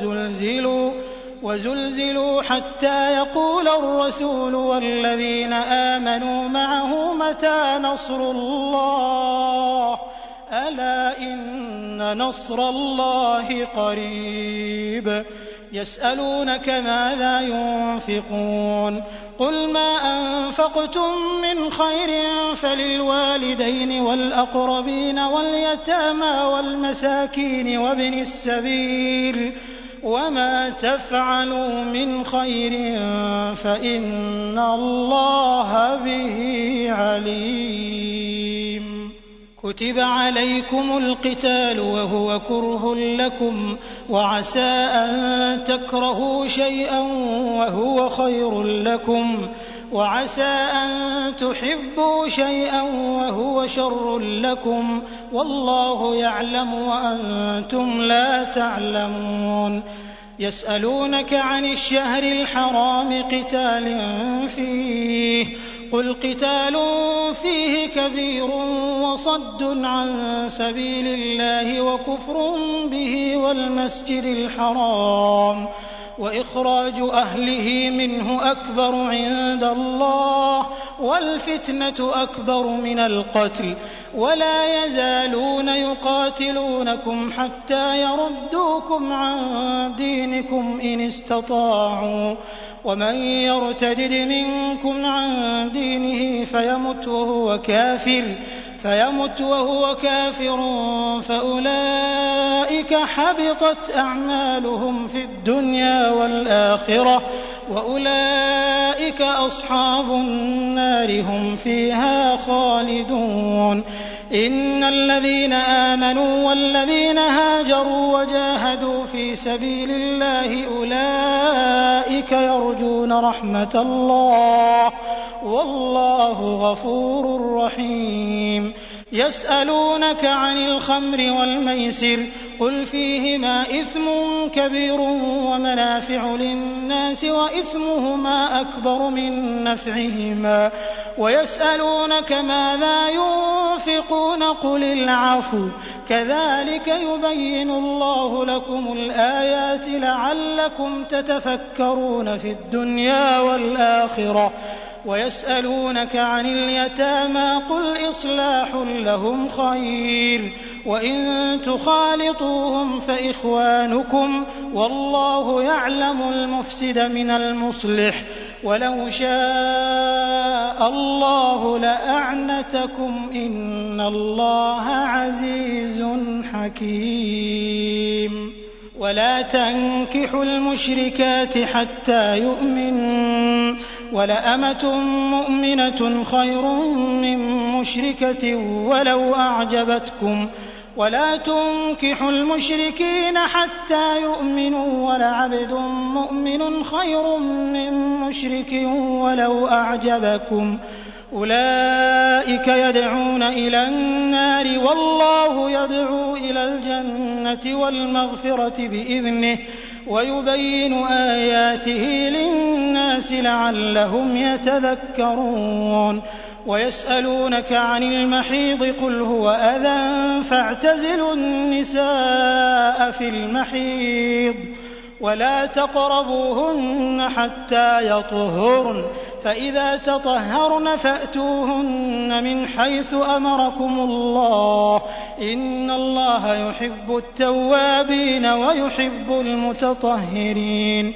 وزلزلوا حتى يقول الرسول والذين آمنوا معه متى نصر الله ألا إن نصر الله قريب يسألونك ماذا ينفقون قل ما أنفقتم من خير فللوالدين والأقربين واليتامى والمساكين وابن السبيل وما تفعلوا من خير فإن الله به عليم كتب عليكم القتال وهو كره لكم وعسى أن تكرهوا شيئا وهو خير لكم وعسى أن تحبوا شيئا وهو شر لكم والله يعلم وأنتم لا تعلمون يسألونك عن الشهر الحرام قتال فيه قل قتال فيه كبير وصد عن سبيل الله وكفر به والمسجد الحرام وإخراج أهله منه أكبر عند الله والفتنة أكبر من القتل ولا يزالون يقاتلونكم حتى يردوكم عن دينكم إن استطاعوا ومن يرتدد منكم عن دينه فيمت وهو كافر فأولئك حبطت أعمالهم في الدنيا والآخرة وأولئك أصحاب النار هم فيها خالدون إن الذين آمنوا والذين هاجروا وجاهدوا في سبيل الله أولئك يرجون رحمة الله والله غفور رحيم يسألونك عن الخمر والميسر قل فيهما إثم كبير ومنافع للناس وإثمهما أكبر من نفعهما ويسألونك ماذا ينفقون قل العفو كذلك يبين الله لكم الآيات لعلكم تتفكرون في الدنيا والآخرة ويسألونك عن اليتامى قل إصلاح لهم خير وإن تخالطوهم فإخوانكم والله يعلم المفسد من المصلح ولو شاء الله لأعنتكم إن الله عزيز حكيم ولا تنكحوا المشركات حتى يؤمنوا ولأمة مؤمنة خير من مشركة ولو أعجبتكم ولا تنكحوا المشركين حتى يؤمنوا ولعبد مؤمن خير من مشرك ولو أعجبكم أولئك يدعون إلى النار والله يدعو إلى الجنة والمغفرة بإذنه ويبين آياته للناس لعلهم يتذكرون ويسألونك عن المحيض قل هو أذى فاعتزلوا النساء في المحيض ولا تقربوهن حتى يطهرن فإذا تطهرن فأتوهن من حيث أمركم الله إن الله يحب التوابين ويحب المتطهرين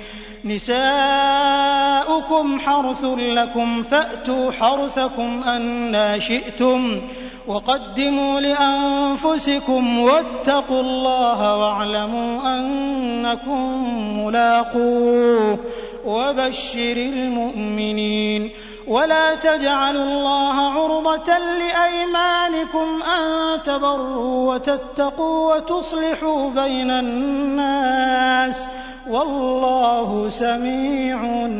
نساؤكم حرث لكم فأتوا حرثكم أنى شئتم وقدموا لأنفسكم واتقوا الله واعلموا أنكم ملاقوه وبشر المؤمنين ولا تجعلوا الله عرضة لأيمانكم أن تبروا وتتقوا وتصلحوا بين الناس والله سميع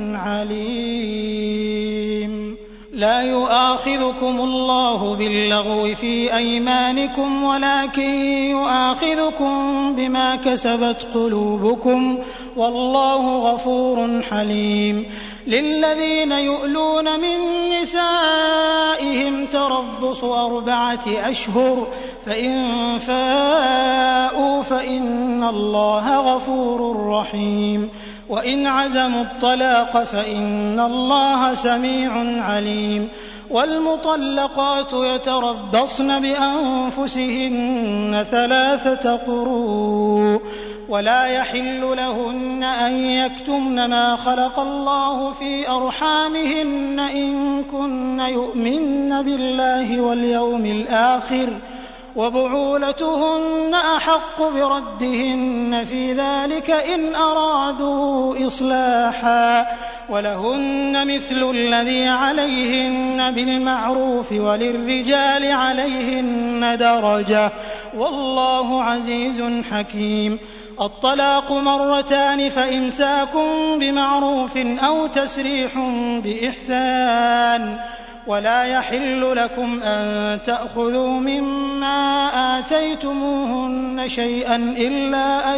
عليم لا يؤاخذكم الله باللغو في أيمانكم ولكن يؤاخذكم بما كسبت قلوبكم والله غفور حليم للذين يؤلون من نسائهم تربص 4 أشهر فإن فاءوا فإن الله غفور رحيم وإن عزموا الطلاق فإن الله سميع عليم والمطلقات يتربصن بأنفسهن 3 قروء ولا يحل لهن أن يكتمن ما خلق الله في أرحامهن إن كن يؤمن بالله واليوم الآخر وبعولتهن أحق بردهن في ذلك إن أرادوا إصلاحا ولهن مثل الذي عليهن بالمعروف وللرجال عليهن درجة والله عزيز حكيم الطلاق 2 فإمساك بمعروف أو تسريح بإحسان ولا يحل لكم أن تأخذوا مما آتيتموهن شيئا إلا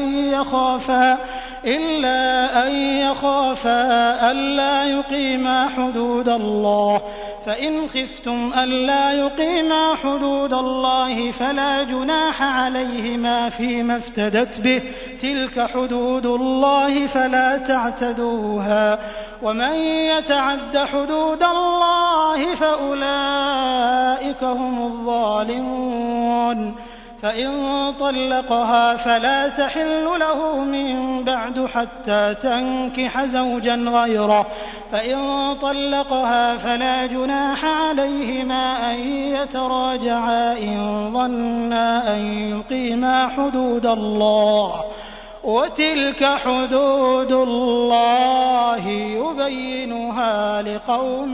أن يخافا ألا يقيما حدود الله فإن خفتم ألا يقيما حدود الله فلا جناح عليهما فيما افتدت به تلك حدود الله فلا تعتدوها ومن يتعد حدود الله فأولئك هم الظالمون فإن طلقها فلا تحل له من بعد حتى تنكح زوجا غيره فإن طلقها فلا جناح عليهما أن يتراجعا إن ظنا أن يقيما حدود الله وتلك حدود الله يبينها لقوم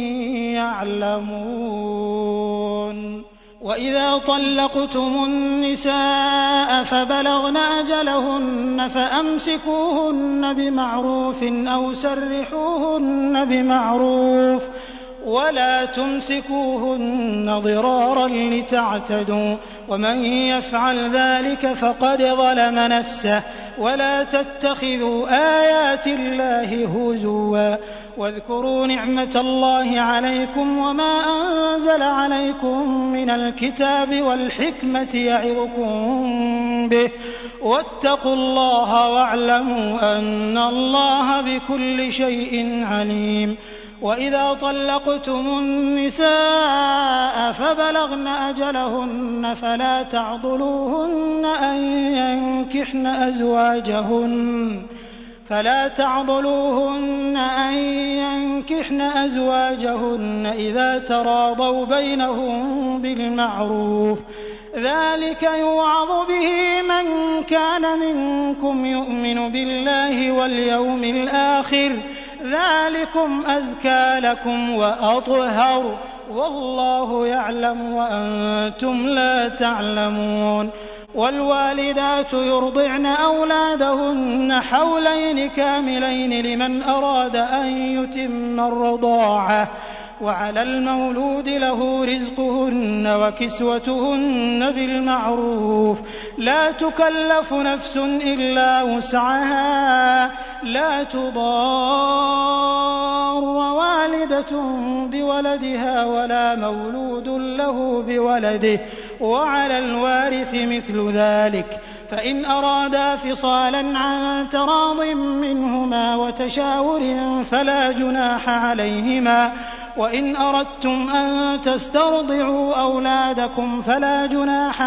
يعلمون وإذا طلقتم النساء فبلغن أجلهن فأمسكوهن بمعروف أو سرحوهن بمعروف ولا تمسكوهن ضرارا لتعتدوا ومن يفعل ذلك فقد ظلم نفسه ولا تتخذوا آيات الله هزوا واذكروا نعمة الله عليكم وما أنزل عليكم من الكتاب والحكمة يعظكم به واتقوا الله واعلموا أن الله بكل شيء عليم وإذا طلقتم النساء فبلغن أجلهن فلا تعضلوهن أن ينكحن أزواجهن إذا تراضوا بينهم بالمعروف ذلك يوعظ به من كان منكم يؤمن بالله واليوم الآخر ذلكم أزكى لكم وأطهر والله يعلم وأنتم لا تعلمون والوالدات يرضعن أولادهن حولين كاملين لمن أراد أن يتم الرضاعة وعلى المولود له رزقهن وكسوتهن بالمعروف لا تكلف نفس إلا وسعها لا تضار والدة بولدها ولا مولود له بولده وعلى الوارث مثل ذلك فإن أرادا فصالا عن تراض منهما وتشاور فلا جناح عليهما وإن أردتم أن تسترضعوا أولادكم فلا جناح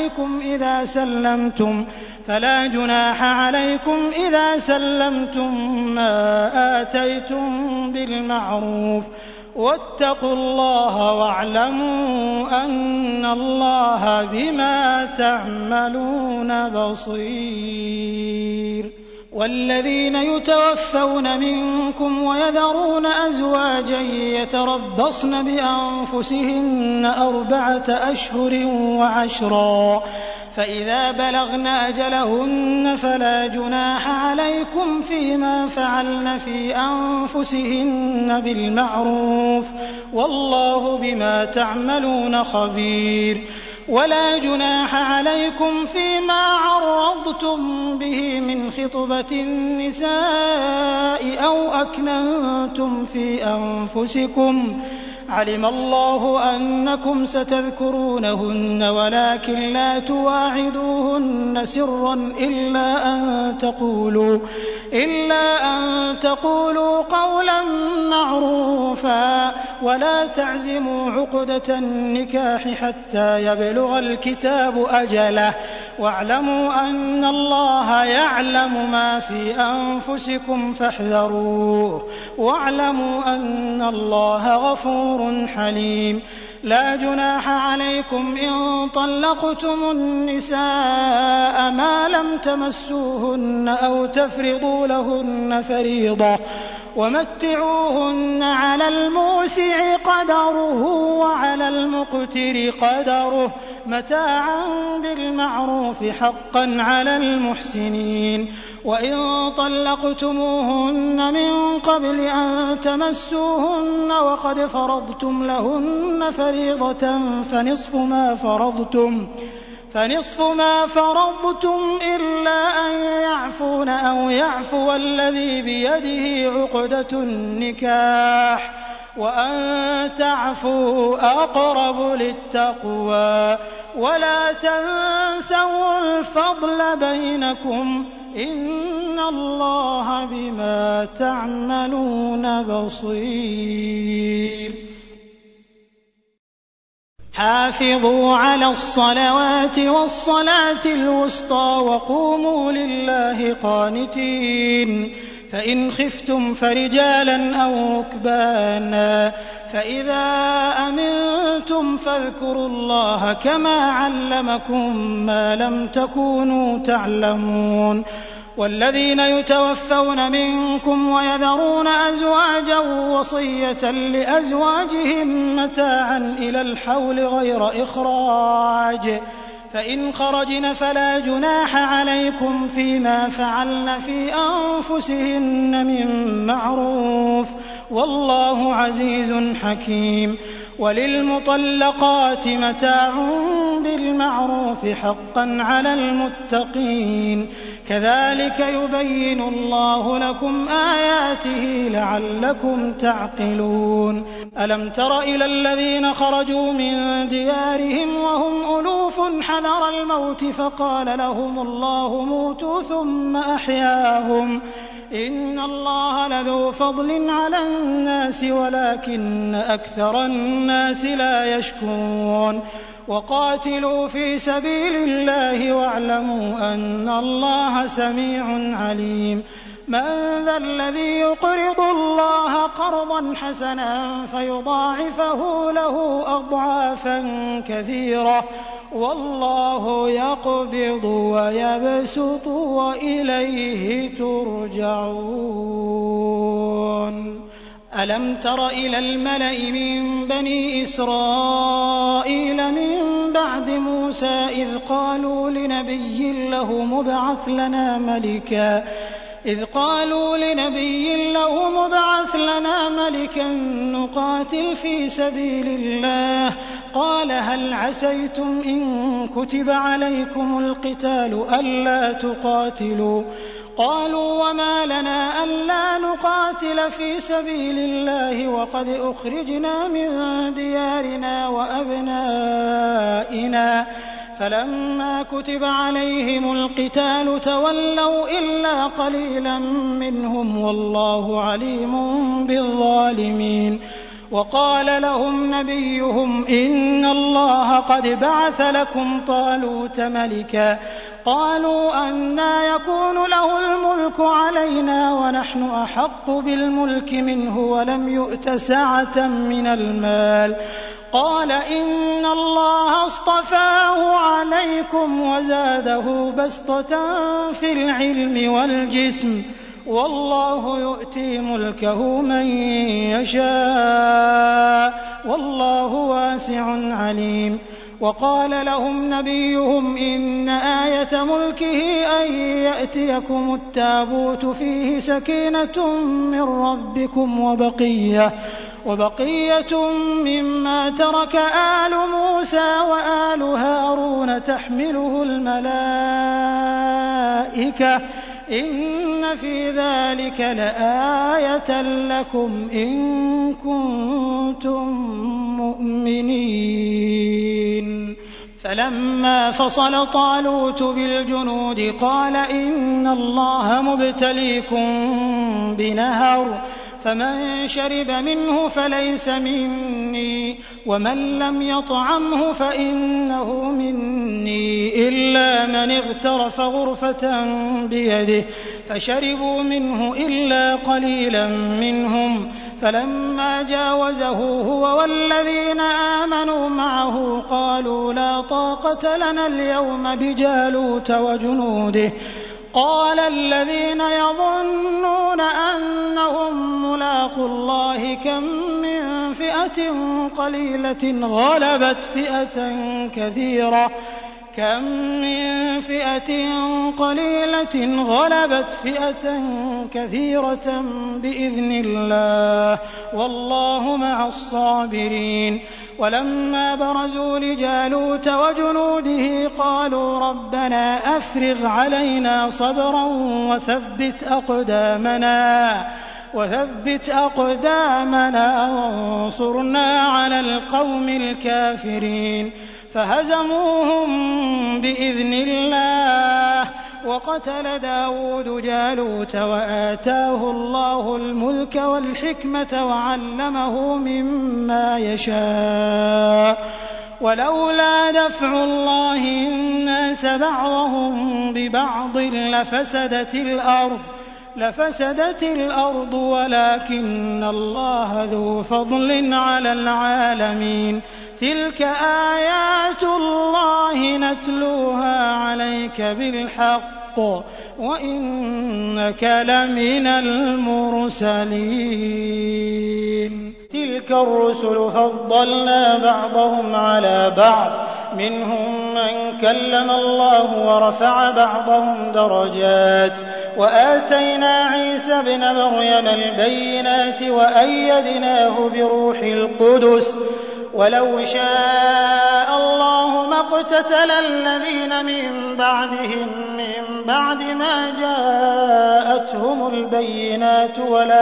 عليكم إذا سلمتم ما آتيتم بالمعروف واتقوا الله واعلموا أن الله بما تعملون بصير والذين يتوفون منكم ويذرون أزواجا يتربصن بأنفسهن 4 أشهر وعشرا فإذا بلغن أجلهن فلا جناح عليكم فيما فعلن في أنفسهن بالمعروف والله بما تعملون خبير ولا جناح عليكم فيما عرضتم به من خطبة النساء أو أكننتم في أنفسكم علم الله أنكم ستذكرونهن ولكن لا تواعدوهن سرا إلا أن تقولوا قولا معروفا ولا تعزموا عقدة النكاح حتى يبلغ الكتاب أجله واعلموا أن الله يعلم ما في أنفسكم فاحذروه واعلموا أن الله غفور حليم لا جناح عليكم إن طلقتم النساء ما لم تمسوهن أو تفرضوا لهن فريضة ومتعوهن على الموسع قدره وعلى المقتر قدره متاعا بالمعروف حقا على المحسنين وإن طلقتموهن من قبل أن تمسوهن وقد فرضتم لهن فريضة فنصف ما فرضتم إلا أن يعفون أو يعفو الذي بيده عقدة النكاح وأن تعفوا أقرب للتقوى ولا تنسوا الفضل بينكم إن الله بما تعملون بصير حافظوا على الصلوات والصلاة الوسطى وقوموا لله قانتين فإن خفتم فرجالا أو ركبانا فإذا أمنتم فاذكروا الله كما علمكم ما لم تكونوا تعلمون والذين يتوفون منكم ويذرون أزواجا وصية لأزواجهم متاعا إلى الحول غير إخراج فإن خرجن فلا جناح عليكم فيما فعلن في أنفسهن من معروف والله عزيز حكيم وللمطلقات متاع بالمعروف حقا على المتقين كذلك يبين الله لكم آياته لعلكم تعقلون ألم تر إلى الذين خرجوا من ديارهم وهم ألوف حذر الموت فقال لهم الله موتوا ثم أحياهم إن الله لذو فضل على الناس ولكن أكثر الناس لا يشكرون وقاتلوا في سبيل الله واعلموا أن الله سميع عليم من ذا الذي يقرض الله قرضا حسنا فيضاعفه له أضعافا كثيرة والله يقبض ويبسط وإليه ترجعون ألم تر إلى الملأ من بني إسرائيل من بعد موسى إذ قالوا لنبي له مبعث لنا ملكا نقاتل في سبيل الله قال هل عسيتم إن كتب عليكم القتال ألا تقاتلوا قالوا وما لنا ألا نقاتل في سبيل الله وقد أخرجنا من ديارنا وأبنائنا فلما كتب عليهم القتال تولوا إلا قليلا منهم والله عليم بالظالمين وقال لهم نبيهم إن الله قد بعث لكم طالوت ملكا قالوا أنى يكون له الملك علينا ونحن أحق بالملك منه ولم يؤت سعة من المال قال إن الله اصطفاه عليكم وزاده بسطة في العلم والجسم والله يؤتي ملكه من يشاء والله واسع عليم وقال لهم نبيهم إن آية ملكه أن يأتيكم التابوت فيه سكينة من ربكم وبقية مما ترك آل موسى وآل هارون تحمله الملائكة إن في ذلك لآية لكم إن كنتم مؤمنين فلما فصل طالوت بالجنود قال إن الله مبتليكم بنهر فمن شرب منه فليس مني ومن لم يطعمه فإنه مني إلا من اغترف غرفة بيده فشربوا منه إلا قليلا منهم فلما جاوزه هو والذين آمنوا معه قالوا لا طاقة لنا اليوم بجالوت وجنوده قال الذين يظنون أنهم ملاقو الله كم من فئة قليلة غلبت فئة كثيرة بإذن الله والله مع الصابرين ولما برزوا لجالوت وجنوده قالوا ربنا أفرغ علينا صبرا وثبت أقدامنا وانصرنا على القوم الكافرين فهزموهم بإذن الله وقتل داود جالوت وآتاه الله الملك والحكمة وعلمه مما يشاء ولولا دفع الله الناس بعضهم ببعض لفسدت الأرض ولكن الله ذو فضل على العالمين تلك آيات الله نتلوها عليك بالحق وإنك لمن المرسلين تلك الرسل فضلنا بعضهم على بعض منهم من كلم الله ورفع بعضهم درجات وآتينا عيسى ابن مريم البينات وأيدناه بروح القدس ولو شاء الله ما اقتتل الذين من بعدهم من بعد ما جاءتهم البينات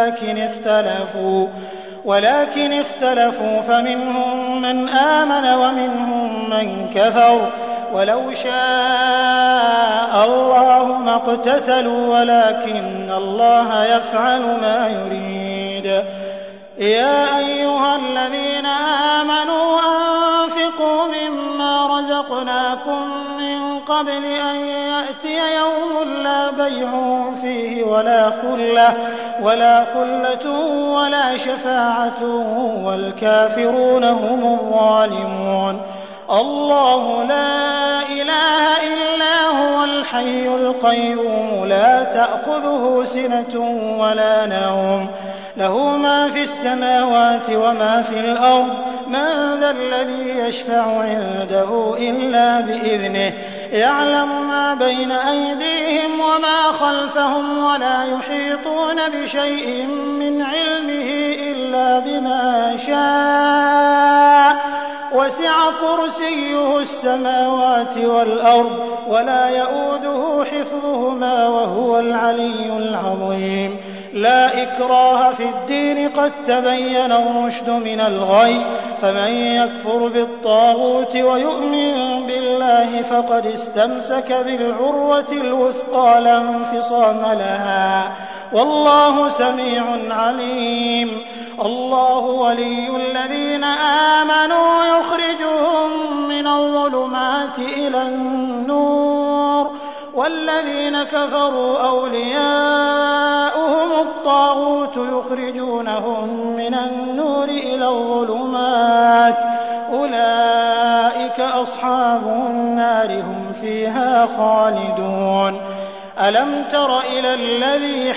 ولكن اختلفوا فمنهم من آمن ومنهم من كفر ولو شاء الله ما اقتتلوا ولكن الله يفعل ما يريد. يا أيها الذين آمنوا أنفقوا مما رزقناكم من قبل أن يأتي يوم لا بيع فيه ولا خلة ولا شفاعة والكافرون هم الظالمون. الله لا إله إلا هو الحي القيوم لا تأخذه سنة ولا نوم له ما في السماوات وما في الأرض من ذا الذي يشفع عنده إلا بإذنه يعلم ما بين أيديهم وما خلفهم ولا يحيطون بشيء من علمه إلا بما شاء وسع كرسيه السماوات والأرض ولا يؤوده حفظهما وهو العلي العظيم. لا إكراه في الدين قد تبين الرشد من الغي فمن يكفر بالطاغوت ويؤمن بالله فقد استمسك بالعروة الوثقى لا انفصام لها والله سميع عليم. الله ولي الذين آمنوا يخرجهم من الظلمات إلى النور والذين كفروا أولياؤهم الطاغوت يخرجونهم من النور إلى الظلمات أولئك أصحاب النار هم فيها خالدون. ألم تر إلى الذي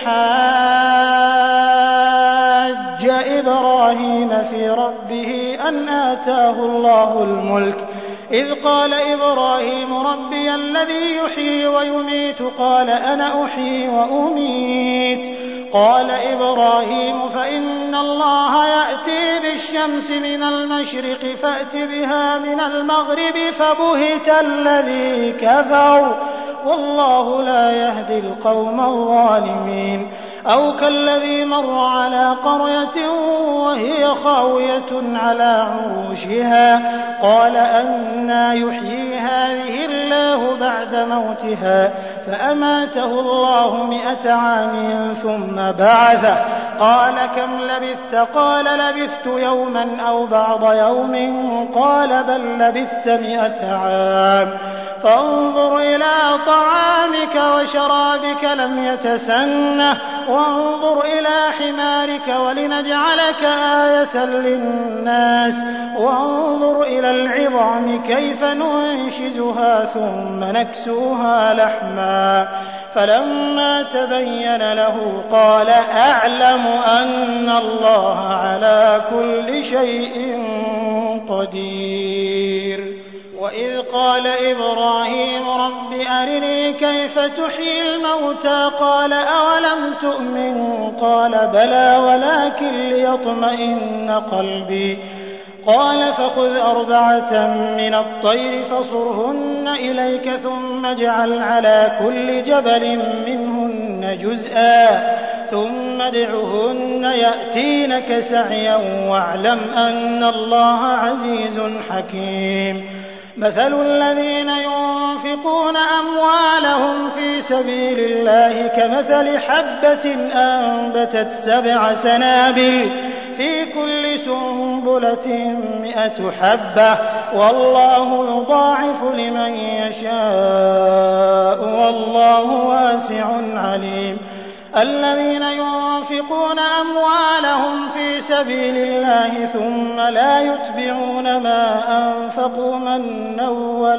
حاج إبراهيم في ربه أن آتاه الله الملك إذ قال إبراهيم ربي الذي يحيي ويميت قال أنا أحيي وأميت قال إبراهيم فإن الله يأتي بالشمس من المشرق فأت بها من المغرب فبهت الذي كفر والله لا يهدي القوم الظالمين. أو كالذي مر على قرية وهي خاوية على عروشها قال أنى يحيي هذه الله بعد موتها فأماته الله 100 عام ثم بعثه قال كم لبثت قال لبثت يوما أو بعض يوم قال بل لبثت 100 عام فانظر إلى طعامك وشرابك لم يتسنه وانظر إلى حمارك ولنجعلك آية للناس وانظر إلى العظام كيف ننشزها ثم نكسوها لحما فلما تبين له قال أعلم أن الله على كل شيء قدير. وإذ قال إبراهيم رب أرني كيف تحيي الموتى قال أولم تؤمن قال بلى ولكن ليطمئن قلبي قال فخذ 4 من الطير فصرهن إليك ثم اجعل على كل جبل منهن جزءا ثم ادعهن يأتينك سعيا واعلم أن الله عزيز حكيم. مثل الذين ينفقون أموالهم في سبيل الله كمثل حبة أنبتت 7 سنابل في كل سنبلة 100 حبة والله يضاعف لمن يشاء والله واسع عليم. الذين ينفقون أموالهم في سبيل الله ثم لا يتبعون ما أنفقوا منا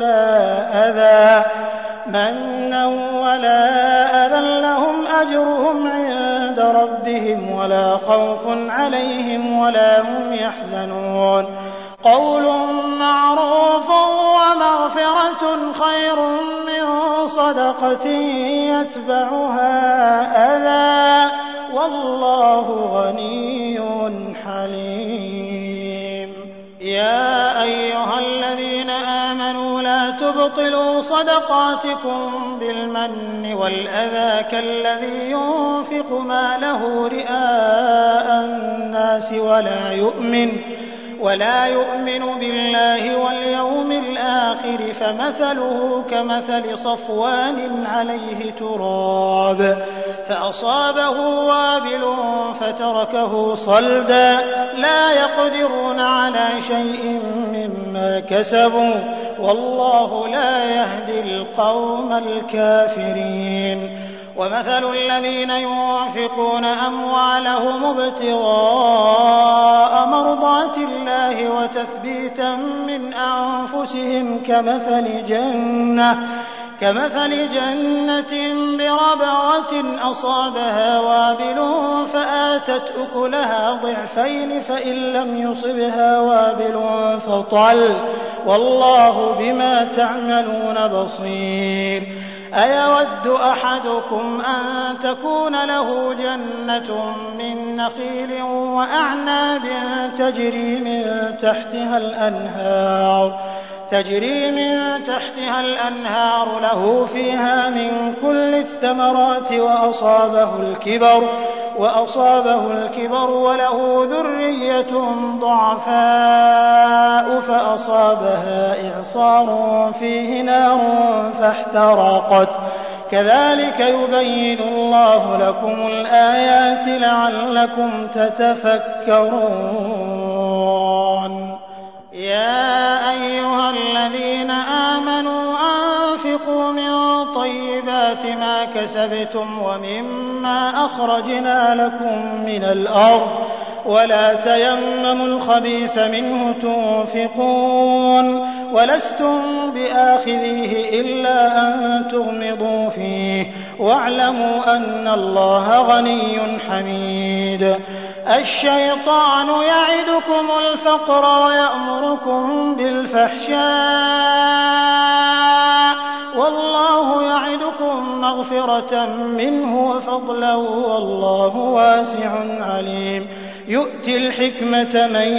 ولا أذى لهم أجرهم عند ربهم ولا خوف عليهم ولا هم يحزنون. قول معروف ومغفرة خير من صدقة يتبعها أذى والله غني حليم. يا أيها الذين آمنوا لا تبطلوا صدقاتكم بالمن والأذى كالذي ينفق ماله رئاء الناس ولا يؤمن بالله واليوم الآخر فمثله كمثل صفوان عليه تراب فأصابه وابل فتركه صلدا لا يقدرون على شيء مما كسبوا والله لا يهدي القوم الكافرين ومثل الذين ينفقون أموالهم ابتغاء مرضات الله وتثبيتا من أنفسهم كمثل جنة بربوة أصابها وابل فآتت أكلها ضعفين فإن لم يصبها وابل فطل والله بما تعملون بصير أيود أحدكم أن تكون له جنة من نخيل وأعناب تجري من تحتها الأنهار له فيها من كل الثمرات وأصابه الكبر وله ذرية ضعفاء فأصابها إعصار فيه نار فاحترقت كذلك يبين الله لكم الآيات لعلكم تتفكرون يا أيها الذين آمنوا أنفقوا من طيبات ما كسبتم ومما أخرجنا لكم من الأرض ولا تيمموا الخبيث منه تنفقون ولستم بآخذيه إلا أن تغمضوا فيه واعلموا أن الله غني حميد الشيطان يعدكم الفقر ويأمركم بالفحشاء والله يعدكم مغفرة منه وفضلا والله واسع عليم يؤتي الحكمة من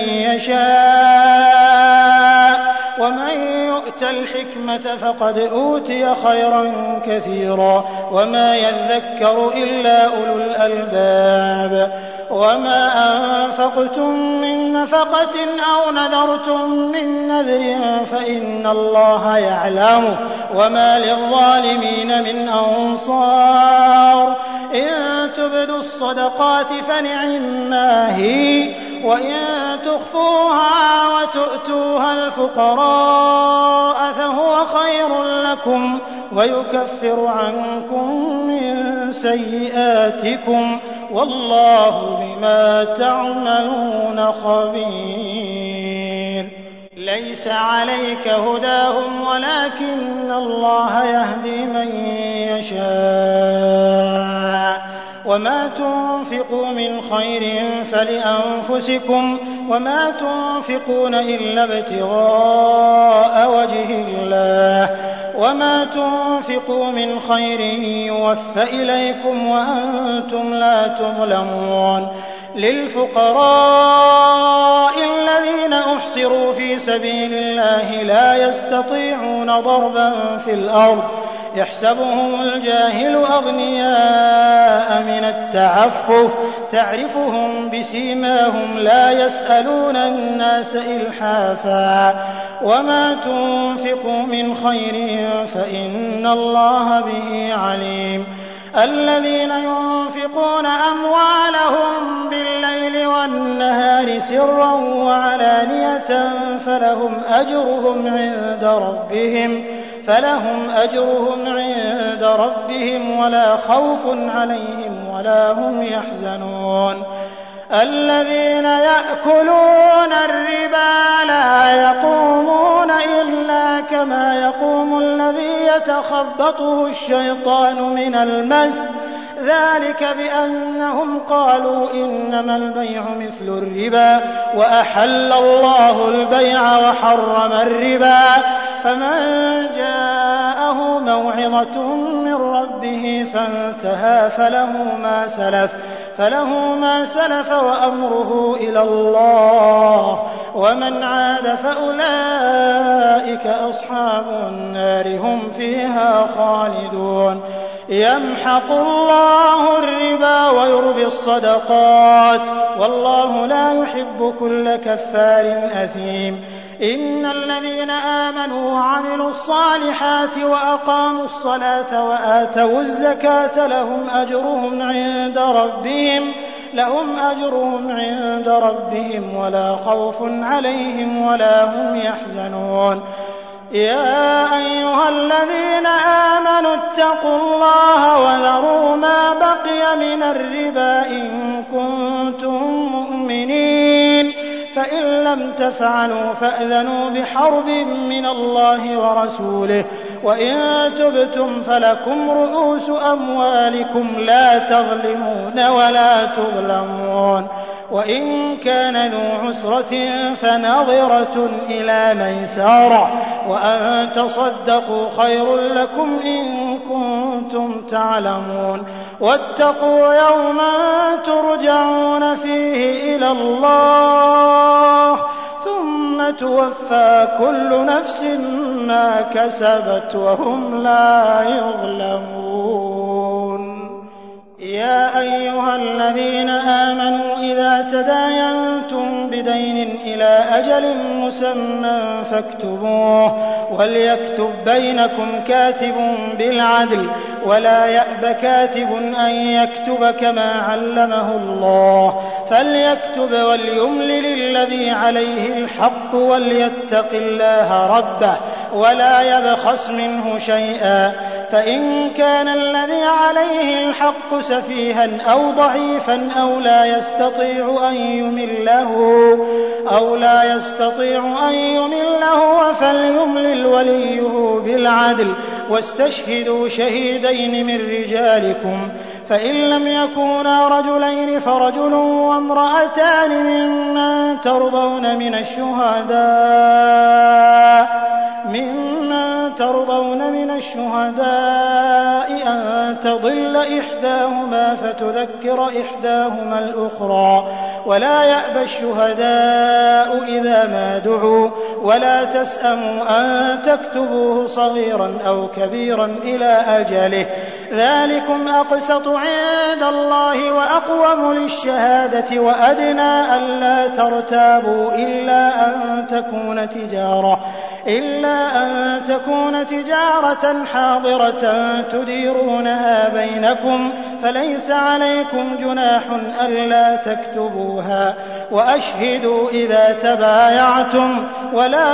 يشاء ومن يؤت الحكمة فقد أوتي خيرا كثيرا وما يذكر إلا أولو الألباب وما أنفقتم من نفقة أو نذرتم من نذر فإن الله يعلمه وما للظالمين من أنصار إن تبدوا الصدقات فنعما هي وإن تخفوها وتؤتوها الفقراء فهو خير لكم ويكفر عنكم من سيئاتكم والله بما تعملون خبير ليس عليك هداهم ولكن الله يهدي من يشاء وما تنفقوا من خير فلأنفسكم وما تنفقون إلا ابتغاء وجه الله وما تنفقوا من خير يوفى إليكم وأنتم لا تظلمون للفقراء الذين أحصروا في سبيل الله لا يستطيعون ضربا في الأرض يحسبهم الجاهل أغنياء من التعفف تعرفهم بسيماهم لا يسألون الناس إلحافا وما تنفقوا من خير فإن الله به عليم الذين ينفقون أموالهم بالليل والنهار سرا وعلانية فلهم أجرهم عند ربهم ولا خوف عليهم ولا هم يحزنون الذين يأكلون الربا لا يقومون إلا كما يقوم الذي يتخبطه الشيطان من المس ذلك بأنهم قالوا إنما البيع مثل الربا وأحل الله البيع وحرم الربا فمن جاءه موعظة من ربه فانتهى فله ما سلف وأمره إلى الله ومن عاد فأولئك أصحاب النار هم فيها خالدون يمحق الله الربا الربا ويربي الصدقات والله لا يحب كل كفار أثيم. إن الذين آمنوا وعملوا الصالحات وأقاموا الصلاة وآتوا الزكاة لهم أجرهم عند ربهم ولا خوف عليهم ولا هم يحزنون. يا أيها الذين آمنوا اتقوا الله وذروا ما بقي من الربا إن كنتم مؤمنين فإن لم تفعلوا فأذنوا بحرب من الله ورسوله وإن تبتم فلكم رؤوس أموالكم لا تظلمون ولا تظلمون. وإن كان ذو عسرة فنظرة إلى ميسرة وأن تصدقوا خير لكم إن كنتم تعلمون. واتقوا يوما ترجعون فيه إلى الله ثم توفى كل نفس ما كسبت وهم لا يظلمون. يا أيها الذين آمنوا إذا تداينتم بدين إلى أجل مسمى فاكتبوه وليكتب بينكم كاتب بالعدل ولا يأب كاتب أن يكتب كما علمه الله فليكتب وليملل الذي عليه الحق وليتق الله ربه ولا يبخس منه شيئا فإن كان الذي عليه الحق سفيها أو ضعيفا أو لا يستطيع أن يمله فليملل وليه بالعدل واستشهدوا شهيدين من رجالكم فإن لم يكونا رجلين فرجل وامرأتان ممن ترضون من الشهداء أن تضل إحداهما فتذكر إحداهما الأخرى ولا يأبى الشهداء إذا ما دعوا ولا تسأموا أن تكتبوه صغيرا أو كبيرا إلى أجله ذلكم أقسط عند الله وأقوم للشهادة وأدنى ألا ترتابوا إلا أن تكون تجارة حاضرة تديرونها بينكم فليس عليكم جناح ألا تكتبوها وأشهدوا إذا تبايعتم ولا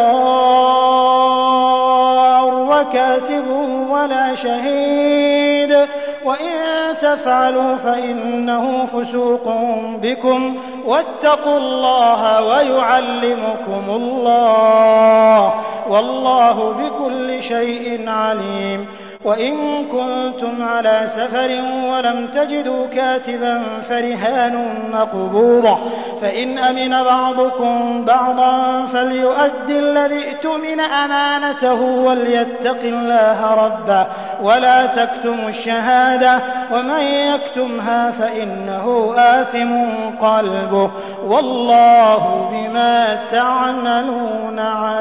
يضار كاتب ولا شهيد وإن تفعلوا فإنه فسوق بكم واتقوا الله ويعلمكم الله والله بكل شيء عليم. وإن كنتم على سفر ولم تجدوا كاتبا فرهان مقبوضة فإن أمن بعضكم بعضا فليؤدي الذي ائتمن أمانته وليتق الله ربه ولا تكتموا الشهادة ومن يكتمها فإنه آثم قلبه والله بما تعملون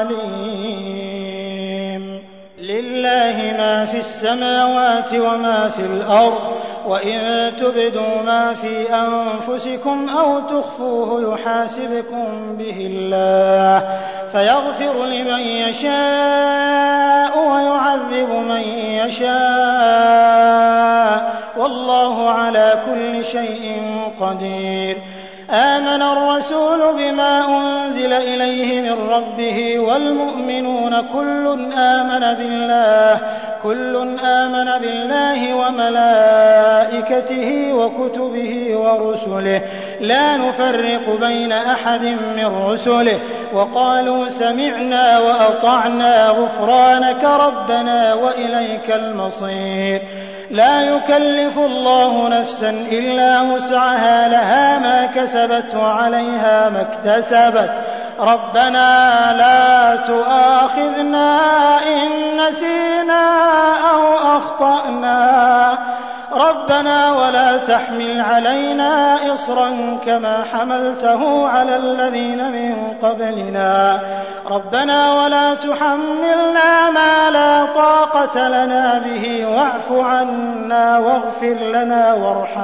عليم. لله ما في السماوات وما في الأرض وإن تبدوا ما في أنفسكم أو تخفوه يحاسبكم به الله فيغفر لمن يشاء ويعذب من يشاء والله على كل شيء قدير. آمن الرسول بما أنزل إليه من ربه والمؤمنون كل آمن بالله وملائكته وكتبه ورسله لا نفرق بين أحد من رسله وقالوا سمعنا وأطعنا غفرانك ربنا وإليك المصير. لا يكلف الله نفسا إلا وسعها لها ما كسبت وعليها ما اكتسبت ربنا لا تؤاخذنا إن نسينا أو أخطأنا ربنا ولا تحمل علينا إصرا كما حملته على الذين من قبلنا ربنا ولا تحملنا ما لا طاقة لنا به واعف عنا واغفر لنا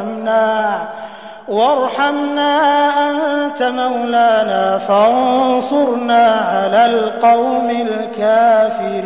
وارحمنا أنت مولانا فانصرنا على القوم الكافرين.